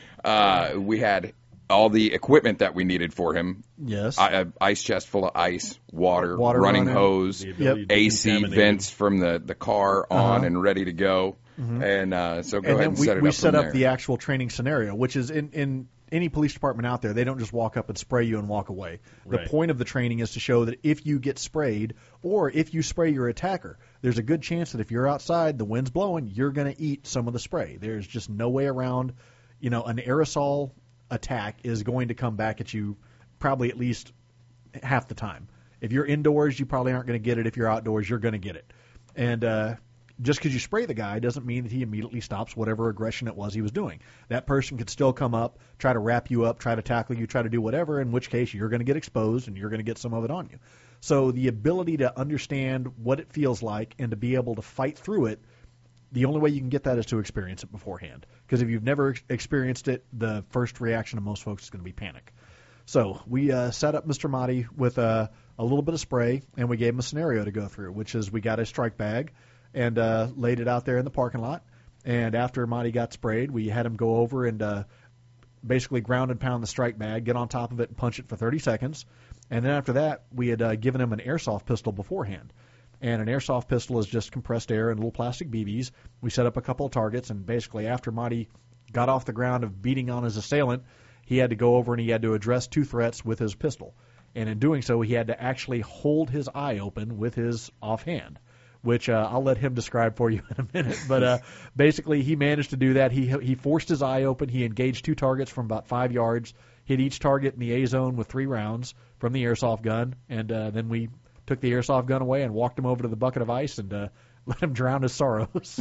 Uh, we had all the equipment that we needed for him. Yes. I, uh, ice chest full of ice, water, Water running running. hose, The ability Yep. to A C decontaminate vents from the, the car on Uh-huh. and ready to go. And uh, so go and ahead then and we, set it we up set from up there. the actual training scenario, which is in, in any police department out there, they don't just walk up and spray you and walk away. The Right. point of the training is to show that if you get sprayed or if you spray your attacker, there's a good chance that if you're outside, the wind's blowing, you're going to eat some of the spray. There's just no way around. You know, an aerosol attack is going to come back at you probably at least half the time. If you're indoors, you probably aren't going to get it. If you're outdoors, you're going to get it. And uh, just because you spray the guy doesn't mean that he immediately stops whatever aggression it was he was doing. That person could still come up, try to wrap you up, try to tackle you, try to do whatever, in which case you're going to get exposed and you're going to get some of it on you. So the ability to understand what it feels like and to be able to fight through it, the only way you can get that is to experience it beforehand. Because if you've never ex- experienced it, the first reaction of most folks is going to be panic. So we uh, set up Mister Motti with a, a little bit of spray, and we gave him a scenario to go through, which is we got a strike bag and uh, laid it out there in the parking lot. And after Motti got sprayed, we had him go over and uh, basically ground and pound the strike bag, get on top of it, and punch it for thirty seconds. And then after that, we had uh, given him an airsoft pistol beforehand. And an airsoft pistol is just compressed air and little plastic B Bs. We set up a couple of targets, and basically after Motti got off the ground of beating on his assailant, he had to go over and he had to address two threats with his pistol. And in doing so, he had to actually hold his eye open with his offhand, which uh, I'll let him describe for you in a minute. But uh, basically, he managed to do that. He he forced his eye open. He engaged two targets from about five yards, hit each target in the A zone with three rounds from the airsoft gun, and uh, then we took the airsoft gun away and walked him over to the bucket of ice and uh, let him drown his sorrows.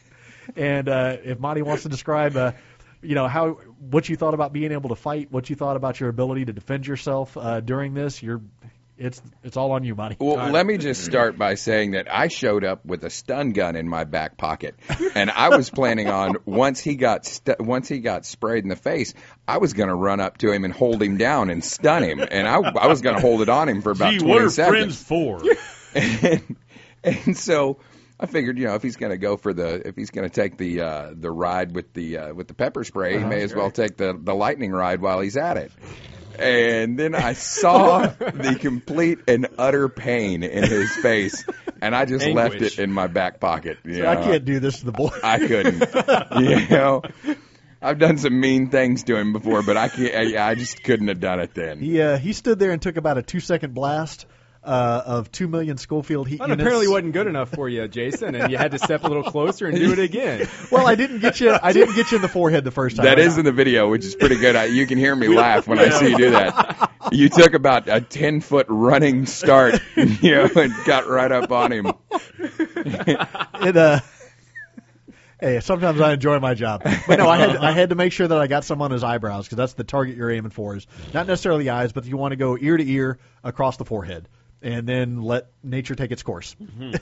And uh, if Motti wants to describe, uh, you know, how what you thought about being able to fight, what you thought about your ability to defend yourself uh, during this, you're it's it's all on you, Motti. Well, let me just start by saying that I showed up with a stun gun in my back pocket, and I was planning on once he got stu- once he got sprayed in the face, I was going to run up to him and hold him down and stun him, and I, I was going to hold it on him for about Gee, twenty what are seconds. friends for? and, and so I figured, you know, if he's going to go for the if he's going to take the uh, the ride with the uh, with the pepper spray, he Uh-huh, may as sure. well take the the lightning ride while he's at it. And then I saw the complete and utter pain in his face, and I just left Anguish. it in my back pocket. You So know, I can't do this to the boy. I couldn't. You know, I've done some mean things to him before, but I can't. I, I just couldn't have done it then. He uh, he stood there and took about a two second blast uh, of two million Schofield heat Well, units. apparently wasn't good enough for you, Jason, and you had to step a little closer and do it again. Well, I didn't get you. I didn't get you in the forehead the first time. That is in the video, which is pretty good. I, you can hear me laugh when I see you do that. You took about a ten foot running start, you know, and got right up on him. It, uh, hey, sometimes I enjoy my job, but no, I had I had to make sure that I got some on his eyebrows because that's the target you're aiming for. Is not necessarily the eyes, but you want to go ear to ear across the forehead, and then let nature take its course.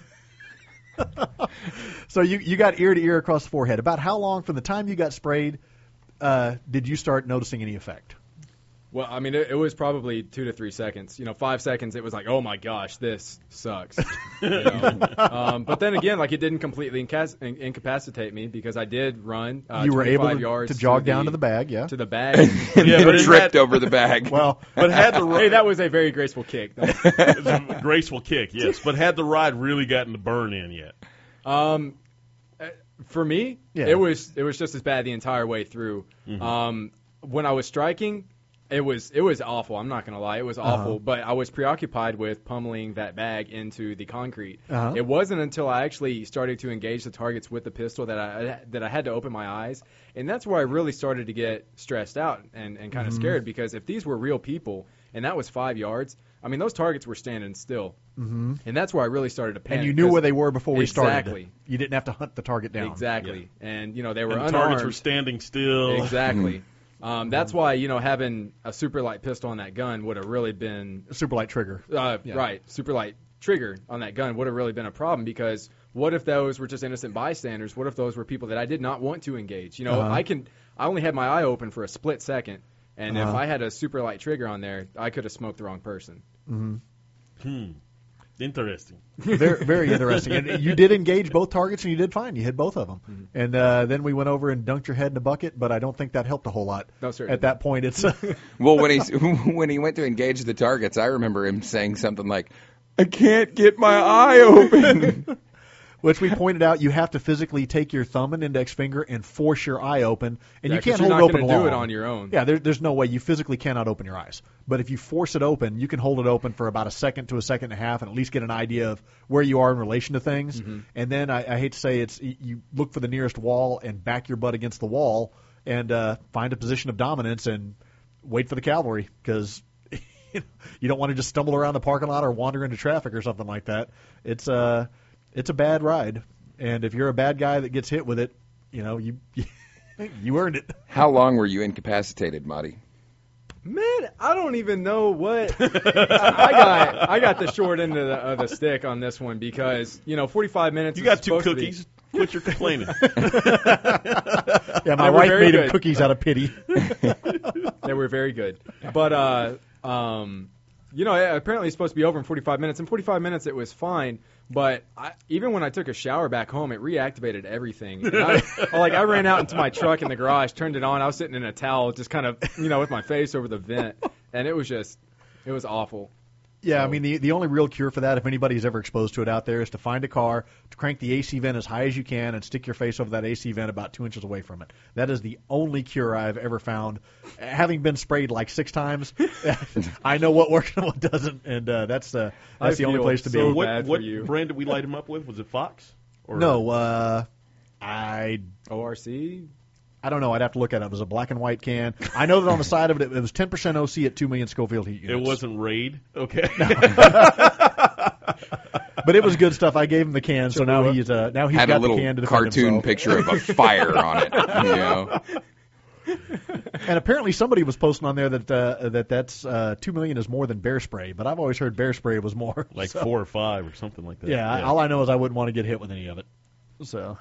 So you you got ear to ear across the forehead. About how long from the time you got sprayed uh, did you start noticing any effect? Well, I mean, it, it was probably two to three seconds. You know, five seconds, it was like, oh my gosh, this sucks. You know? um, but then again, like it didn't completely incas- in- incapacitate me because I did run. Uh, You were able twenty-five to- yards to jog the, down to the bag, yeah. to the bag. Yeah, but it tripped had- over the bag. Well, But had the Hey, that was a very graceful kick. It's a graceful kick, yes. But had the ride really gotten the burn in yet? Um, uh, for me, Yeah. it was it was just as bad the entire way through. Mhm. Um, when I was striking, it was it was awful. I'm not gonna lie, it was awful. Uh-huh. But I was preoccupied with pummeling that bag into the concrete. Uh-huh. It wasn't until I actually started to engage the targets with the pistol that I that I had to open my eyes, and that's where I really started to get stressed out and, and kind of Mhm. scared because if these were real people and that was five yards, I mean those targets were standing still, hmm and that's where I really started to panic. and you knew 'cause- where they were before we started. Exactly. You didn't have to hunt the target down. Exactly. And, you know, they were And the unarmed. targets were standing still. Exactly. Um, that's why, you know, having a super light pistol on that gun would have really been, Super light trigger. uh, Yeah. right, super light trigger on that gun would have really been a problem because what if those were just innocent bystanders? What if those were people that I did not want to engage? You know, Uh-huh. I can, I only had my eye open for a split second, and if Uh-huh. I had a super light trigger on there, I could have smoked the wrong person. Mm-hmm. Hmm. Interesting. Very, very interesting. And you did engage both targets, and you did fine. You hit both of them. Mm-hmm. And uh, then we went over and dunked your head in a bucket, but I don't think that helped a whole lot. No, certainly At that point, it's uh, Well, when he when he went to engage the targets, I remember him saying something like, "I can't get my eye open." which we pointed out. You have to physically take your thumb and index finger and force your eye open, and Yeah, you 'cause can't you're hold not it open gonna do long. it on your own. Yeah, there, there's no way. You physically cannot open your eyes. But if you force it open, you can hold it open for about a second to a second and a half and at least get an idea of where you are in relation to things. Mm-hmm. And then I, I hate to say it's you look for the nearest wall and back your butt against the wall and uh, find a position of dominance and wait for the cavalry because you don't want to just stumble around the parking lot or wander into traffic or something like that. It's a, it's a bad ride. And if you're a bad guy that gets hit with it, you know, you you earned it. How long were you incapacitated, Motti? Man, I don't even know what I I got. I got the short end of the, of the stick on this one because you know, forty-five minutes. You is got two supposed to be- cookies. Quit your complaining. Yeah, my They were wife very made him good. cookies out of pity. They were very good. But, uh, um, you know, apparently it's supposed to be over in forty-five minutes. In forty-five minutes, it was fine. But I, even when I took a shower back home, it reactivated everything. And I, like, I ran out into my truck in the garage, turned it on. I was sitting in a towel, just kind of, you know, with my face over the vent. And it was just, it was awful. Yeah, I mean, the the only real cure for that, if anybody's ever exposed to it out there, is to find a car, to crank the A C vent as high as you can, and stick your face over that A C vent about two inches away from it. That is the only cure I've ever found. Having been sprayed like six times, I know what works and what doesn't, and uh, that's uh, that's I the only feel place to so be. What, bad for what you. brand did we light him up with? Was it Fox? Or No, uh, I O R C? I don't know. I'd have to look at it. It was a black and white can. I know that on the side of it, it was ten percent O C at two million Scoville heat units. It wasn't Raid? Okay. But it was good stuff. I gave him the can, so now he's uh, now he's Had got a little the can to defend cartoon himself. picture of a fire on it. You know, And apparently somebody was posting on there that uh, that that's uh, two million is more than bear spray, but I've always heard bear spray was more. Like so, four or five or something like that. Yeah, I, all I know is I wouldn't want to get hit with any of it. So,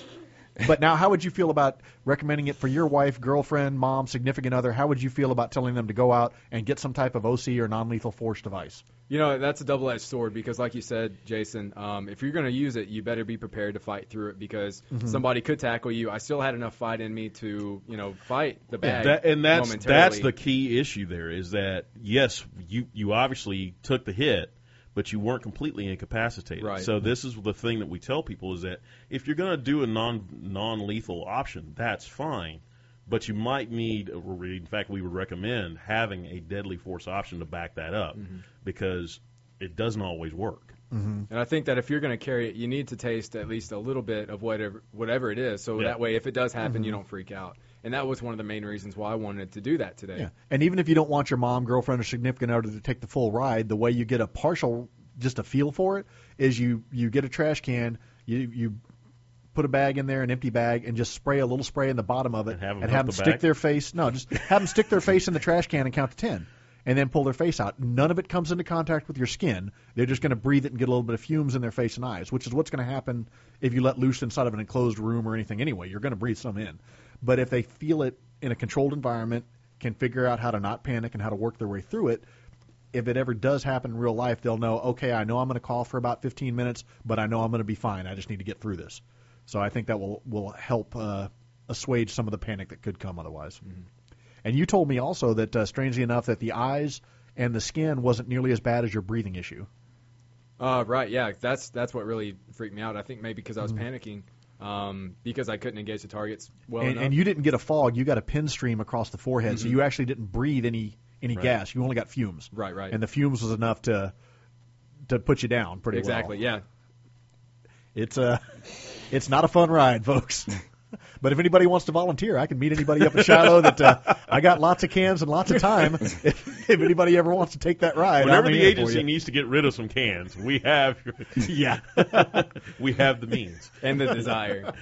but now, how would you feel about recommending it for your wife, girlfriend, mom, significant other? How would you feel about telling them to go out and get some type of O C or non-lethal force device? You know, that's a double-edged sword because, like you said, Jason, um, if you're going to use it, you better be prepared to fight through it because Mhm. somebody could tackle you. I still had enough fight in me to, you know, fight the bag That, and that's momentarily. that's the key issue there is that, yes, you, you obviously took the hit, but you weren't completely incapacitated. Right. So this is the thing that we tell people is that if you're going to do a non non-lethal option, that's fine. But you might need, in fact, we would recommend having a deadly force option to back that up Mm-hmm. because it doesn't always work. And I think that if you're going to carry it, you need to taste at least a little bit of whatever whatever it is, so Yeah. that way if it does happen, Mhm. you don't freak out. And that was one of the main reasons why I wanted to do that today. Yeah. And even if you don't want your mom, girlfriend, or significant other to take the full ride, the way you get a partial, just a feel for it, is you, you get a trash can, you you put a bag in there, an empty bag, and just spray a little spray in the bottom of it, And have 'em and dump have them the stick bag? their face. No, just have them stick their face in the trash can and count to ten, and then pull their face out. None of it comes into contact with your skin. They're just going to breathe it and get a little bit of fumes in their face and eyes, which is what's going to happen if you let loose inside of an enclosed room or anything anyway. You're going to breathe some in. But if they feel it in a controlled environment, can figure out how to not panic and how to work their way through it, if it ever does happen in real life, they'll know, okay, I know I'm going to call for about fifteen minutes, but I know I'm going to be fine. I just need to get through this. So I think that will, will help uh, assuage some of the panic that could come otherwise. Mm-hmm. And you told me also that, uh, strangely enough, that the eyes and the skin wasn't nearly as bad as your breathing issue. Uh, right, yeah, that's that's what really freaked me out. I think maybe because I was Mhm. panicking, um, because I couldn't engage the targets well and, enough. and you didn't get a fog. You got a pin stream across the forehead, so Mhm. you actually didn't breathe any, any Right. gas. You only got fumes. Right, right. And the fumes was enough to to put you down pretty Exactly, well. yeah. It's a, it's not a fun ride, folks. But if anybody wants to volunteer, I can meet anybody up in Shiloh that uh, I got lots of cans and lots of time. If, if anybody ever wants to take that ride, Whenever I'm the in for agency you. needs to get rid of some cans, we have Yeah. we have the means. And the desire.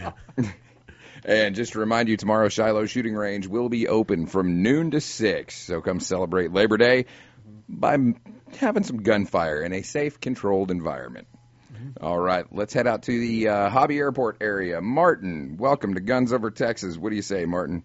And just to remind you, tomorrow Shiloh Shooting Range will be open from noon to six. So come celebrate Labor Day by m- having some gunfire in a safe, controlled environment. All right, let's head out to the uh, Hobby Airport area. Martin, welcome to Guns Over Texas. What do you say, Martin?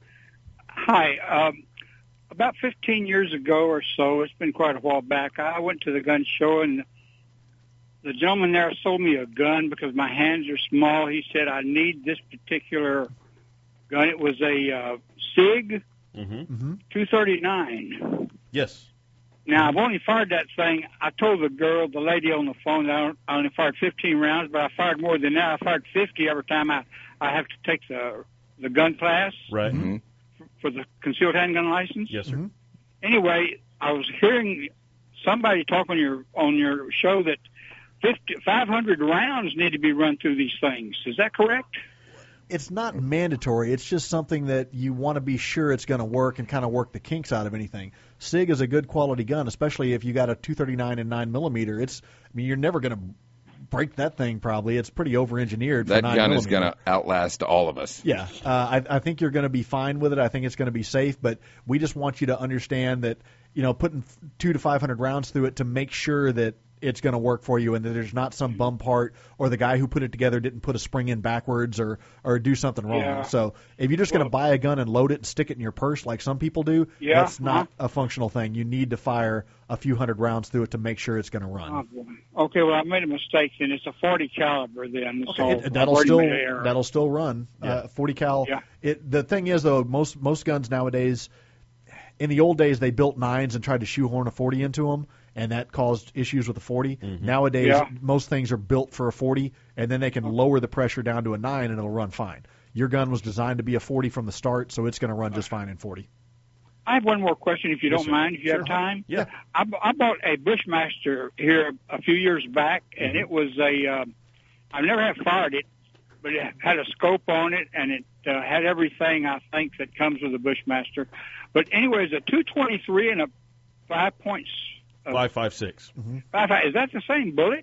Hi. Um, about fifteen years ago or so, it's been quite a while back, I went to the gun show, and the gentleman there sold me a gun because my hands are small. He said, I need this particular gun. It was a uh, SIG Mm-hmm. two thirty-nine. Yes. Now, I've only fired that thing. I told the girl, the lady on the phone, that I don't- I only fired fifteen rounds, but I fired more than that. I fired fifty every time I, I have to take the the gun class Right. Mm-hmm. for the concealed handgun license. Yes, sir. Anyway, I was hearing somebody talk on your on your show that fifty, five hundred rounds need to be run through these things. Is that correct? It's not mandatory. It's just something that you want to be sure it's going to work and kind of work the kinks out of anything. SIG is a good quality gun, especially if you got a two thirty-nine and nine millimeter. It's, I mean, you're never going to break that thing. Probably, it's pretty over-engineered. That for nine gun is millimeter. going to outlast all of us. Yeah, uh, I, I think you're going to be fine with it. I think it's going to be safe, but we just want you to understand that, you know, putting two to five hundred rounds through it to make sure that it's going to work for you, and that there's not some bum part or the guy who put it together didn't put a spring in backwards or or do something wrong. Yeah. So if you're just going to buy a gun and load it and stick it in your purse like some people do, Yeah, that's not a functional thing. You need to fire a few hundred rounds through it to make sure it's going to run. Oh, boy. Okay, well, I made a mistake, and it's a forty caliber then. Okay, so it, that'll I've already still made an error. that'll still run. Yeah. Uh, forty cal. Yeah. It, the thing is though, most most guns nowadays, in the old days they built nines and tried to shoehorn a forty into them, and that caused issues with the forty. Mm-hmm. Nowadays, Yeah. most things are built for a forty, and then they can lower the pressure down to a nine, and it'll run fine. Your gun was designed to be a forty from the start, so it's going to run just fine in forty. I have one more question, if you Yes, don't sir. mind, if you Sure. have time. Yeah. I, bu- I bought a Bushmaster here a few years back, and it was a. Uh, I've never had fired it, but it had a scope on it, and it uh, had everything I think that comes with a Bushmaster. But anyway, it's a two twenty-three and a five point five five six. five five. Is that the same bullet?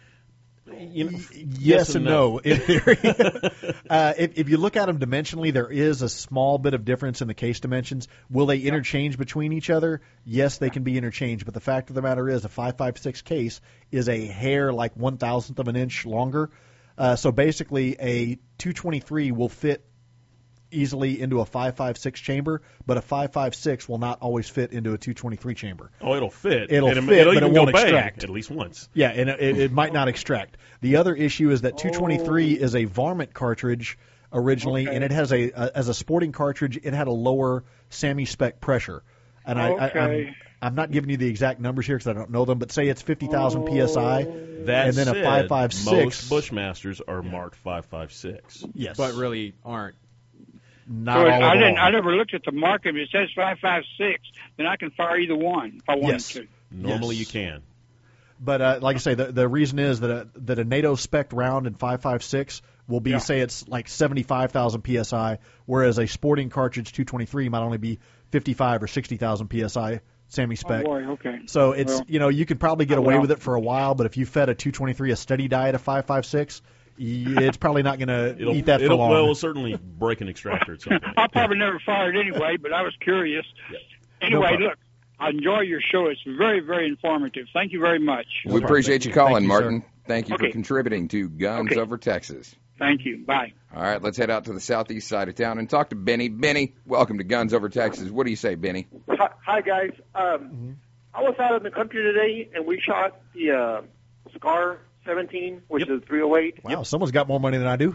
You know, Yes, and no. In theory, uh, if, if you look at them dimensionally, there is a small bit of difference in the case dimensions. Will they interchange between each other? Yes, they can be interchanged. But the fact of the matter is, a five five six case is a hair like one thousandth of an inch longer. Uh, so basically, a two twenty-three will fit easily into a five five six chamber, but a five five six will not always fit into a two twenty-three chamber. Oh, it'll fit. It'll and fit, it'll but even it go won't bang extract. at least once. Yeah, and it, it might not extract. The other issue is that two twenty-three is a varmint cartridge originally, Okay. and it has a, a as a sporting cartridge, it had a lower SAMI spec pressure. And I, I, Okay. I'm, I'm not giving you the exact numbers here because I don't know them, but say it's fifty thousand P S I, That and then said, a five five six. most Bushmasters are marked five five six. Yes, but really aren't. not So all I of didn't. them. I never looked at the market. If it says five five six, then I can fire either one if I wanted Yes. to. Normally Yes. you can. But uh, like I say, the, the reason is that a, that a NATO spec round in five five six will be, Yeah. say, it's like seventy-five thousand P S I, whereas a sporting cartridge two twenty-three might only be fifty-five or sixty thousand P S I SAMI Oh spec. boy. Okay. So it's Well, you know you could probably get Oh, away well. with it for a while, but if you fed a two twenty-three a steady diet of five five six, it's probably not going to It'll, eat that for it'll, long. well, it'll certainly break an extractor at some point. I'll probably never fire it anyway, but I was curious. Anyway, problem. look, I enjoy your show. It's very, very informative. Thank you very much. We appreciate you calling, Thank you, Martin. sir. Thank you Okay. for contributing to Guns Okay. Over Texas. Thank you. Bye. All right, let's head out to the southeast side of town and talk to Benny. Benny, welcome to Guns Over Texas. What do you say, Benny? Hi, hi guys. Um, I was out in the country today, and we shot the uh, Scar seventeen, which is three oh eight. Wow, someone's got more money than I do.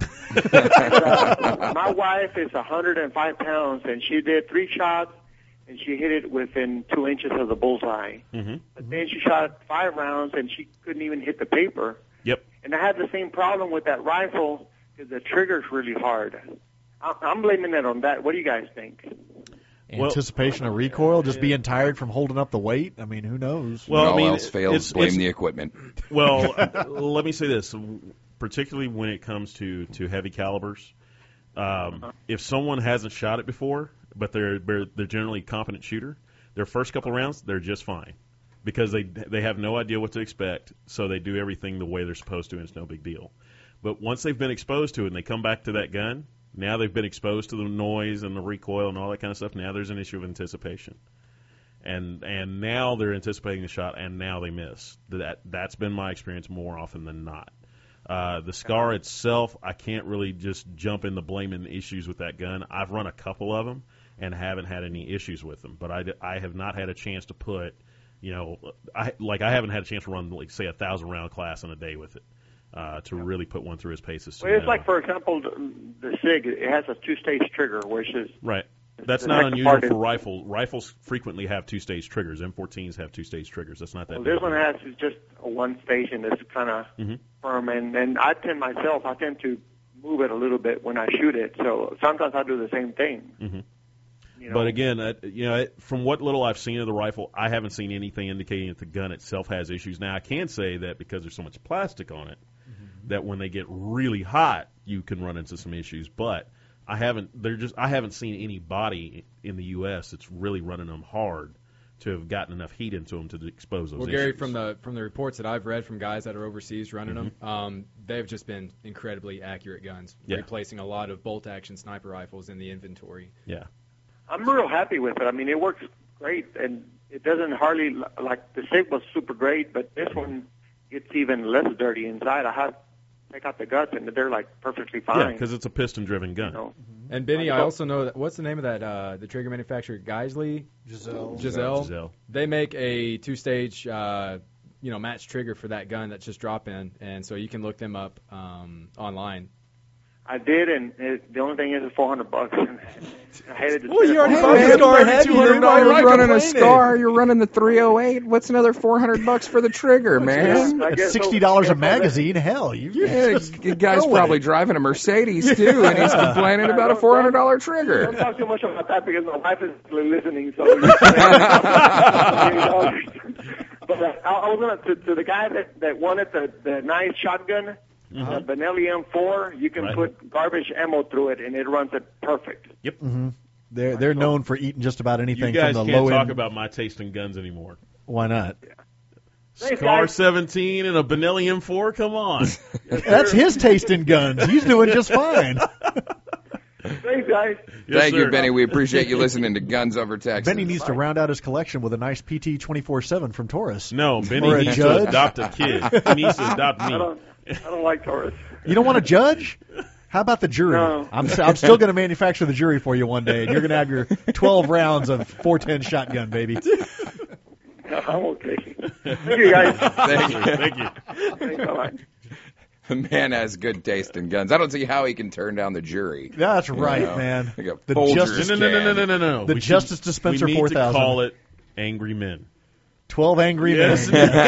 uh, my wife is one hundred five pounds, and she did three shots, and she hit it within two inches of the bullseye. Mm-hmm. But then she shot five rounds, and she couldn't even hit the paper. Yep. And I had the same problem with that rifle because the trigger's really hard. I- I'm blaming it on that. What do you guys think? Well- Anticipation of recoil, just being tired from holding up the weight. I mean, who knows? Well, When I all mean, else fails, it's- blame it's- the equipment. Well, uh, let me say this, particularly when it comes to, to heavy calibers. Um, if someone hasn't shot it before, but they're, they're they're generally a competent shooter, their first couple rounds, they're just fine. Because they they have no idea what to expect, so they do everything the way they're supposed to, and it's no big deal. But once they've been exposed to it and they come back to that gun, now they've been exposed to the noise and the recoil and all that kind of stuff, now there's an issue of anticipation. And and now they're anticipating the shot, and now they miss. That That's been my experience more often than not. Uh, the Scar itself, I can't really just jump in the blaming issues with that gun. I've run a couple of them and haven't had any issues with them, but I, I have not had a chance to put, you know, I like I haven't had a chance to run, like, say, a thousand round class in a day with it uh, to really put one through his paces. to Well, it's know. like, for example, the, the SIG. It has a two-stage trigger, which is Right. That's the not second unusual part for is- rifle. Rifles frequently have two-stage triggers. M fourteens have two-stage triggers. That's not that Well, big. this one has just a one station that's kind of Mhm. firm, and, and I tend myself, I tend to move it a little bit when I shoot it. So sometimes I do the same thing. Mm-hmm. You know? But again, uh, you know, it- from what little I've seen of the rifle, I haven't seen anything indicating that the gun itself has issues. Now, I can say that because there's so much plastic on it, that when they get really hot, you can run into some issues. But I haven't. They're just. I haven't seen anybody in the U S that's really running them hard to have gotten enough heat into them to expose those Well, issues. Gary, from the from the reports that I've read from guys that are overseas running Mhm. them, um, they've just been incredibly accurate guns, Yeah. replacing a lot of bolt-action sniper rifles in the inventory. Yeah. I'm real happy with it. I mean, it works great, and it doesn't hardly, like, the SIG was super great, but this one, it's even less dirty inside. I had take out the guts, and they're like perfectly fine. Yeah, because it's a piston-driven gun. You know? And Benny, I also know that. What's the name of that? Uh, the trigger manufacturer, Geisley, Giselle. Giselle. Giselle. They make a two-stage, uh, you know, match trigger for that gun that's just drop-in, and so you can look them up um, online. I did, and it, the only thing is, it's four hundred bucks. And I hated to. Well, you already Hey, bought man, the Scar heavy. two hundred dollars Everybody running a complaining. Scar. You're running the three oh eight. What's another four hundred bucks for the trigger, man? I It's guess sixty so- dollars I a guess so that- magazine. Hell, you Yeah, the guy's Go probably with it. driving a Mercedes too, and he's complaining about a four hundred dollar Don't trigger. talk too much about that because my wife is listening. So, but uh, I, I was gonna to, to the guy that that wanted the the nice shotgun, Uh-huh. the Benelli M four. You can Right. put garbage ammo through it, and it runs it perfect. Yep. Mm-hmm. They're they're known for eating just about You anything guys from the can't low talk end. about my taste in guns anymore. Why not? Thanks, Scar guys. seventeen and a Benelli M four? Come on. That's his taste in guns. He's doing just fine. Thanks, guys. Yes, Thank sir. you, Benny. We appreciate you listening to Guns Over Texas. Benny needs to round out his collection with a nice P T twenty-four seven from Taurus. No, Benny Or a needs judge. to adopt a kid. He needs to adopt I me. don't I don't like Taurus. You don't want to judge? How about the jury? No. I'm, s- I'm still going to manufacture the jury for you one day, and you're going to have your twelve rounds of four ten shotgun, baby. No, I'm okay. Thank you, guys. Thank you. Thank you. Thanks, bye-bye. The man has good taste in guns. I don't see how he can turn down the jury. That's You right, know, man. like a The Folgers Justice- No, no, no, no, no, can. no, no. The We Justice should- Dispenser we need four to thousand. call it Angry Men. twelve angry Yes.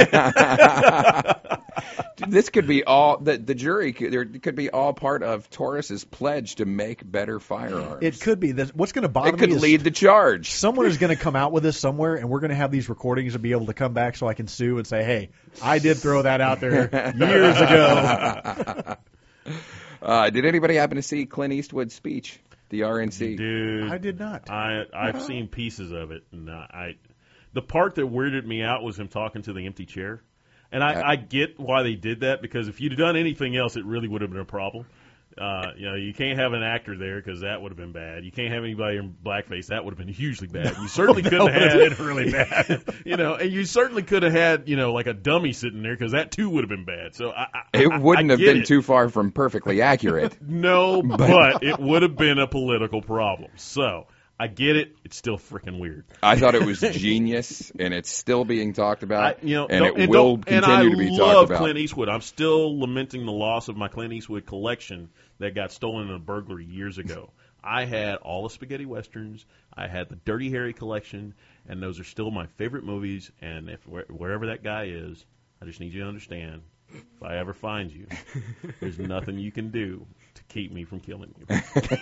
men. Dude, this could be all the the jury could, there could be all part of Taurus's pledge to make better firearms. It could be. That- What's going to bother It could me is lead the charge. someone is going to come out with this somewhere, and we're going to have these recordings and be able to come back so I can sue and say, hey, I did throw that out there years ago. Uh, did anybody happen to see Clint Eastwood's speech, the R N C? Dude, I did not. I I've seen pieces of it, and I, I the part that weirded me out was him talking to the empty chair, and I, I get why they did that because if you'd done anything else, it really would have been a problem. Uh, you know, you can't have an actor there because that would have been bad. You can't have anybody in blackface; that would have been hugely bad. You certainly couldn't have had been really bad. you know, and you certainly could have had you know like a dummy sitting there because that too would have been bad. So I, I, It I- wouldn't I have get been it. too far from perfectly accurate. No, but it would have been a political problem. So I get it. It's still freaking weird. I thought it was genius, and it's still being talked about, I, you know, and don't- it will don't- and continue I to be love talked about. Clint Eastwood. I'm still lamenting the loss of my Clint Eastwood collection that got stolen in a burglary years ago. I had all the spaghetti westerns. I had the Dirty Harry collection, and those are still my favorite movies. And if where, wherever that guy is, I just need you to understand. If I ever find you, there's nothing you can do to keep me from killing you.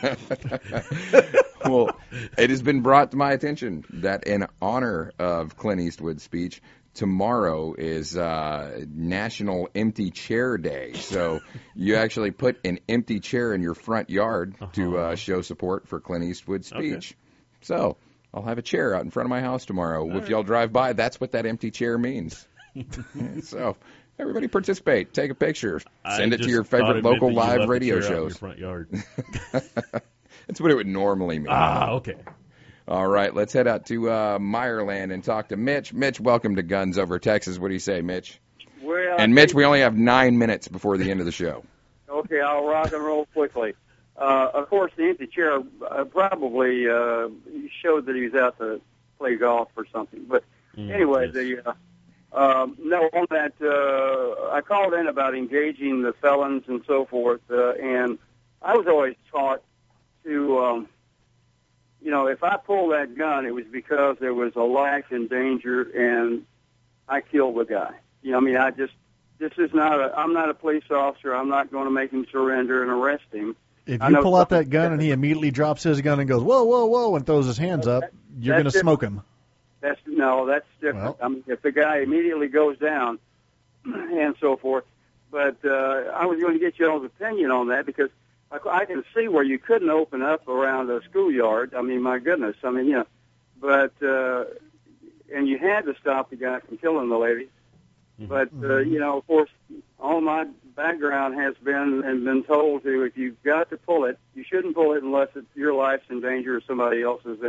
Well, it has been brought to my attention that in honor of Clint Eastwood's speech, tomorrow is uh, National Empty Chair Day. So you actually put an empty chair in your front yard to uh, show support for Clint Eastwood's speech. Okay. So I'll have a chair out in front of my house tomorrow. All if right. y'all drive by, that's what that empty chair means. So everybody participate. Take a picture. I Send it to just your thought favorite it meant local that you live left the radio chair out in your shows. front yard. That's what it would normally mean. Ah, okay. All right, let's head out to uh, Meyerland and talk to Mitch. Mitch, welcome to Guns Over Texas. What do you say, Mitch? Well, And Mitch, we only have nine minutes before the end of the show. okay, I'll rock and roll quickly. Uh, of course, the empty chair uh, probably uh, showed that he was out to play golf or something. But Mm, anyway, yes. the uh, um, no on that uh, I called in about engaging the felons and so forth, uh, and I was always taught to, um, you know, if I pulled that gun, it was because there was a life in danger, and I killed the guy. You know, I mean, I just this is not a. I'm not a police officer. I'm not going to make him surrender and arrest him. If I you know pull out some- that gun and he immediately drops his gun and goes, whoa, whoa, whoa, and throws his hands up, you're going to That's smoke him. That's no, that's different. Well. I mean, if the guy immediately goes down and so forth. But uh, I was going to get y'all's opinion on that because I, I can see where you couldn't open up around a schoolyard. I mean, my goodness. I mean, you know, but uh, and you had to stop the guy from killing the lady. But uh, you know, of course, all my background has been and been told to if you've got to pull it, you shouldn't pull it unless it's, your life's in danger or somebody else's. And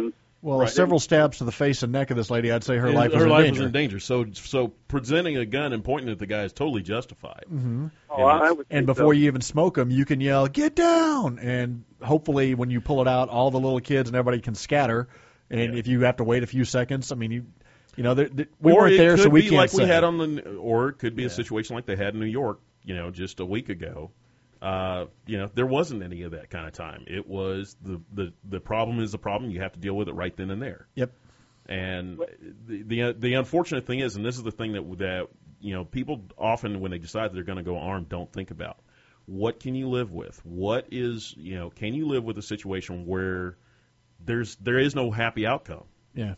Well, Right. several stabs to the face and neck of this lady, I'd say her And life was her in life danger. was in danger. So, so presenting a gun and pointing at the guy is totally justified. Mm-hmm. Oh, I would And think before so. you even smoke them, you can yell, "Get down!" And hopefully, when you pull it out, all the little kids and everybody can scatter. And if you have to wait a few seconds, I mean, you, you know, they're, they're, we or weren't it there, could so we be can't like say. we had on the, or it could be a situation like they had in New York, you know, just a week ago. Uh, you know, there wasn't any of that kind of time. It was the, the, the problem is the problem. You have to deal with it right then and there. Yep. And the, the the unfortunate thing is, and this is the thing that that you know, people often when they decide they're going to go armed don't think about. What can you live with? What is, you know, can you live with a situation where there's there is no happy outcome? Yeah.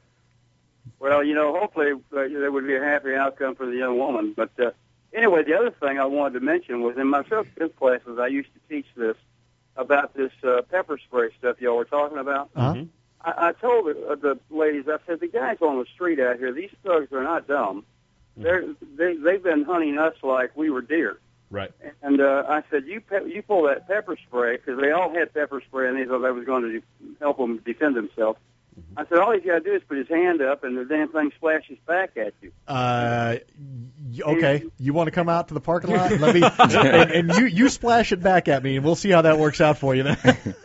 Well, you know, hopefully uh, there would be a happy outcome for the young woman. But uh, anyway, the other thing I wanted to mention was in my self-defense classes, I used to teach this about this uh, pepper spray stuff y'all were talking about. Uh-huh. I, I told the, uh, the ladies, I said, the guys on the street out here, these thugs are not dumb. They're, they, they've been hunting us like we were deer. Right. And uh, I said, you pe- you pull that pepper spray, because they all had pepper spray, and they thought that was going to de- help them defend themselves. I said, all he's got to do is put his hand up, and the damn thing splashes back at you. Uh, y- okay, you want to come out to the parking lot? Let me, and, and you you splash it back at me, and we'll see how that works out for you. Then.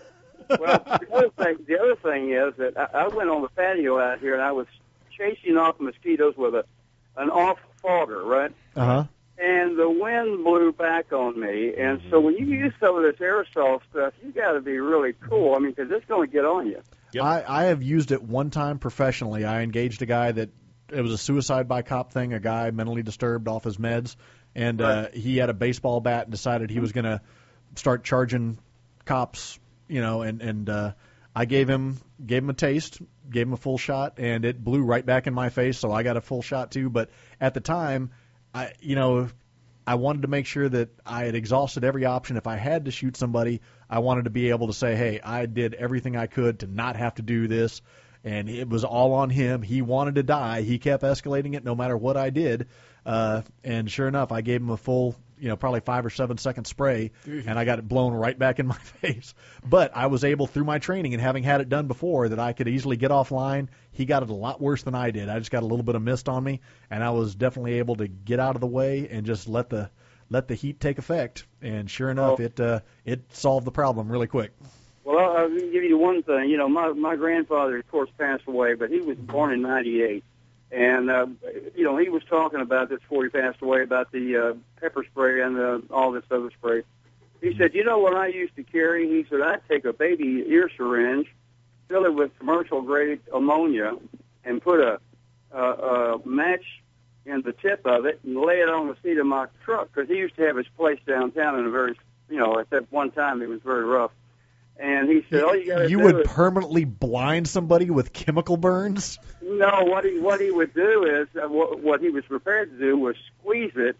Well, the other thing, the other thing is that I, I went on the patio out here, and I was chasing off mosquitoes with a an off fogger, right? Uh huh. And the wind blew back on me, and so when you use some of this aerosol stuff, you got to be really cool. I mean, because it's going to get on you. I, I have used it one time professionally. I engaged a guy that it was a suicide by cop thing, a guy mentally disturbed off his meds, and uh, he had a baseball bat and decided he was going to start charging cops, you know, and, and uh, I gave him gave him a taste, gave him a full shot, and it blew right back in my face, so I got a full shot too. But at the time, I you know, I wanted to make sure that I had exhausted every option. If I had to shoot somebody, I wanted to be able to say, hey, I did everything I could to not have to do this, and it was all on him. He wanted to die. He kept escalating it no matter what I did, uh, and sure enough, I gave him a full, you know, probably five or seven second spray, and I got it blown right back in my face. But I was able, through my training and having had it done before, that I could easily get offline. He got it a lot worse than I did. I just got a little bit of mist on me, and I was definitely able to get out of the way and just let the let the heat take effect. And sure enough, Oh. it uh, it solved the problem really quick. Well, I'll, I'll give you one thing. You know, my my grandfather, of course, passed away, but he was born in ninety-eight. And, uh, you know, he was talking about this before he passed away, about the uh, pepper spray and uh, all this other spray. He said, you know what I used to carry? He said, I'd take a baby ear syringe, fill it with commercial-grade ammonia, and put a, a, a match in the tip of it and lay it on the seat of my truck, because he used to have his place downtown in a very, you know, at that one time it was very rough. And he said, all you got to You do would is... permanently blind somebody with chemical burns? No, what he what he would do is uh, what, what he was prepared to do was squeeze it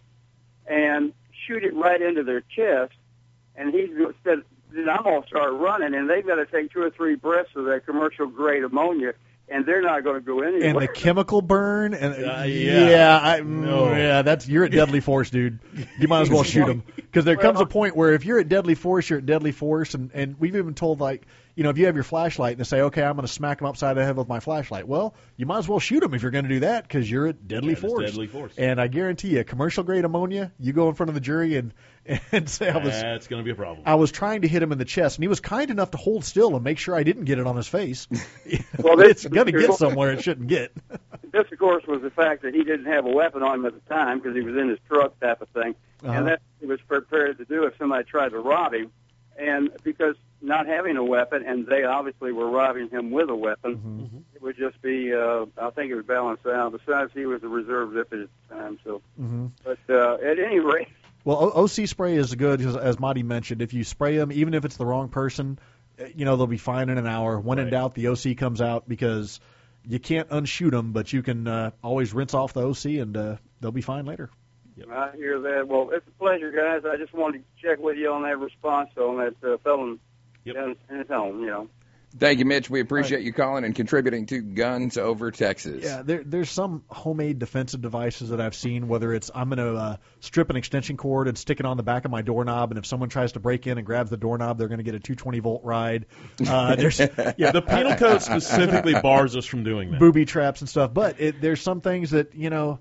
and shoot it right into their chest. And he said, "Then I'm gonna start running, and they've got to take two or three breaths of that commercial grade ammonia, and they're not going to go anywhere." And the chemical burn, and Uh, yeah, yeah. I, No. yeah, that's you're at deadly force, dude. You might as well shoot him, because there comes a point where if you're at deadly force, you're at deadly force, and and we've even told, like, you know, if you have your flashlight and they say, okay, I'm going to smack him upside the head with my flashlight, well, you might as well shoot him if you're going to do that, because you're at deadly That is force. deadly force. And I guarantee you, commercial grade ammonia, you go in front of the jury and and say I was That's going to be a problem. I was trying to hit him in the chest, and he was kind enough to hold still and make sure I didn't get it on his face. Well, It's this- going to get somewhere it shouldn't get. This, of course, was the fact that he didn't have a weapon on him at the time because he was in his truck type of thing, Uh-huh. and that he was prepared to do if somebody tried to rob him. And because not having a weapon, and they obviously were robbing him with a weapon, Mm-hmm. it would just be, uh, I think it would balance out. Besides, he was a reserve zip at the time. So, Mm-hmm. but uh, at any rate, Well, O- OC spray is good, 'cause as Marty mentioned. If you spray them, even if it's the wrong person, uh, you know, they'll be fine in an hour. When in Right. doubt, the O C comes out, because you can't unshoot them, but you can uh, always rinse off the O C, and uh, they'll be fine later. I hear that. Well, it's a pleasure, guys. I just wanted to check with you on that response on that uh, felon Yep. down in his home, you know. Thank you, Mitch. We appreciate you calling and contributing to Guns Over Texas. Yeah, there, there's some homemade defensive devices that I've seen, whether it's I'm going to uh, strip an extension cord and stick it on the back of my doorknob, and if someone tries to break in and grabs the doorknob, they're going to get a two twenty volt ride. Uh, there's yeah, The penal code specifically bars us from doing that. Booby traps and stuff, but it, there's some things that, you know,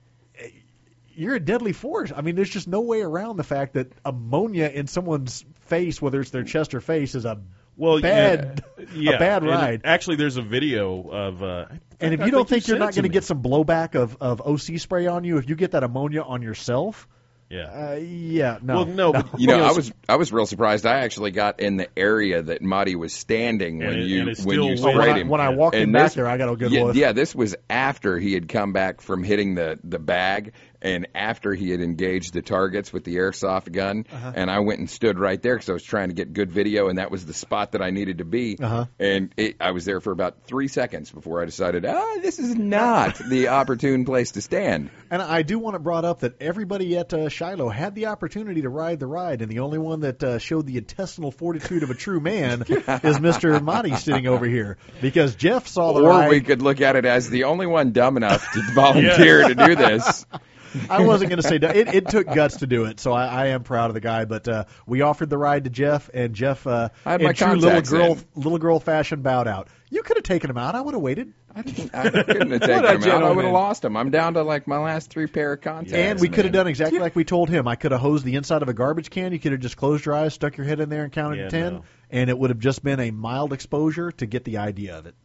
you're a deadly force. I mean, there's just no way around the fact that ammonia in someone's face, whether it's their chest or face, is a Well, bad, yeah, yeah. a bad And ride. actually, there's a video of. Uh, And if I you don't think think you're sent not it going to me. get some blowback of, of O C spray on you, if you get that ammonia on yourself, yeah, uh, yeah, no. Well, no, no. but You know, I was I was real surprised. I actually got in the area that Marty was standing when And it- you and it when you still sprayed when I, him. when I walked And in back this- there, I got a good yeah, look. yeah, this was after he had come back from hitting the, the bag and after he had engaged the targets with the airsoft gun. Uh-huh. And I went and stood right there because I was trying to get good video, and that was the spot that I needed to be. Uh-huh. And it, I was there for about three seconds before I decided, ah, this is not the opportune place to stand. And I do want it brought up that everybody at uh, Shiloh had the opportunity to ride the ride, and the only one that uh, showed the intestinal fortitude of a true man is Mister Monty sitting over here, because Jeff saw the Or ride. we could look at it as the only one dumb enough to volunteer to do this. I wasn't going to say it, it took guts to do it, so I, I am proud of the guy. But uh, we offered the ride to Jeff, and Jeff, uh, I had in my true little contacts girl, in. little girl fashion, bowed out. You could have taken him out. I would have waited. I couldn't have taken What a him out. I would gentleman. have lost him. I'm down to like my last three pair of contacts. And we could have man. done exactly like we told him. I could have hosed the inside of a garbage can. You could have just closed your eyes, stuck your head in there, and counted Yeah, to ten, no. and it would have just been a mild exposure to get the idea of it.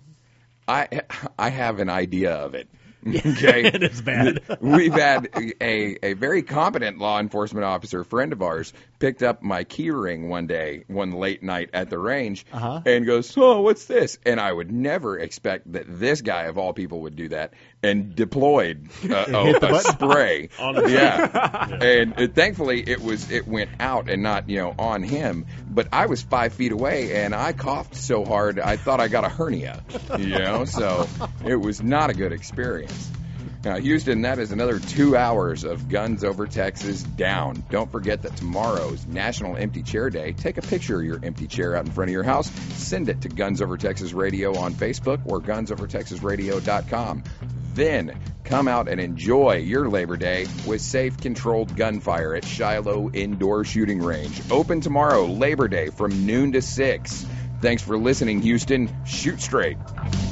I I have an idea of it. Okay, It is bad. We've had a a very competent law enforcement officer friend of ours picked up my key ring one day, one late night at the range, Uh-huh. and goes, "Oh, what's this?" And I would never expect that this guy of all people would do that, and deployed uh, Hit the a, a button. spray. On the- yeah, and uh, thankfully it was it went out and not you know on him. But I was five feet away, and I coughed so hard I thought I got a hernia. You know, so it was not a good experience. Now, Houston, that is another two hours of Guns Over Texas down. Don't forget that tomorrow's National Empty Chair Day. Take a picture of your empty chair out in front of your house. Send it to Guns Over Texas Radio on Facebook or guns over texas radio dot com. Then come out and enjoy your Labor Day with safe, controlled gunfire at Shiloh Indoor Shooting Range. Open tomorrow, Labor Day, from noon to six. Thanks for listening, Houston. Shoot straight.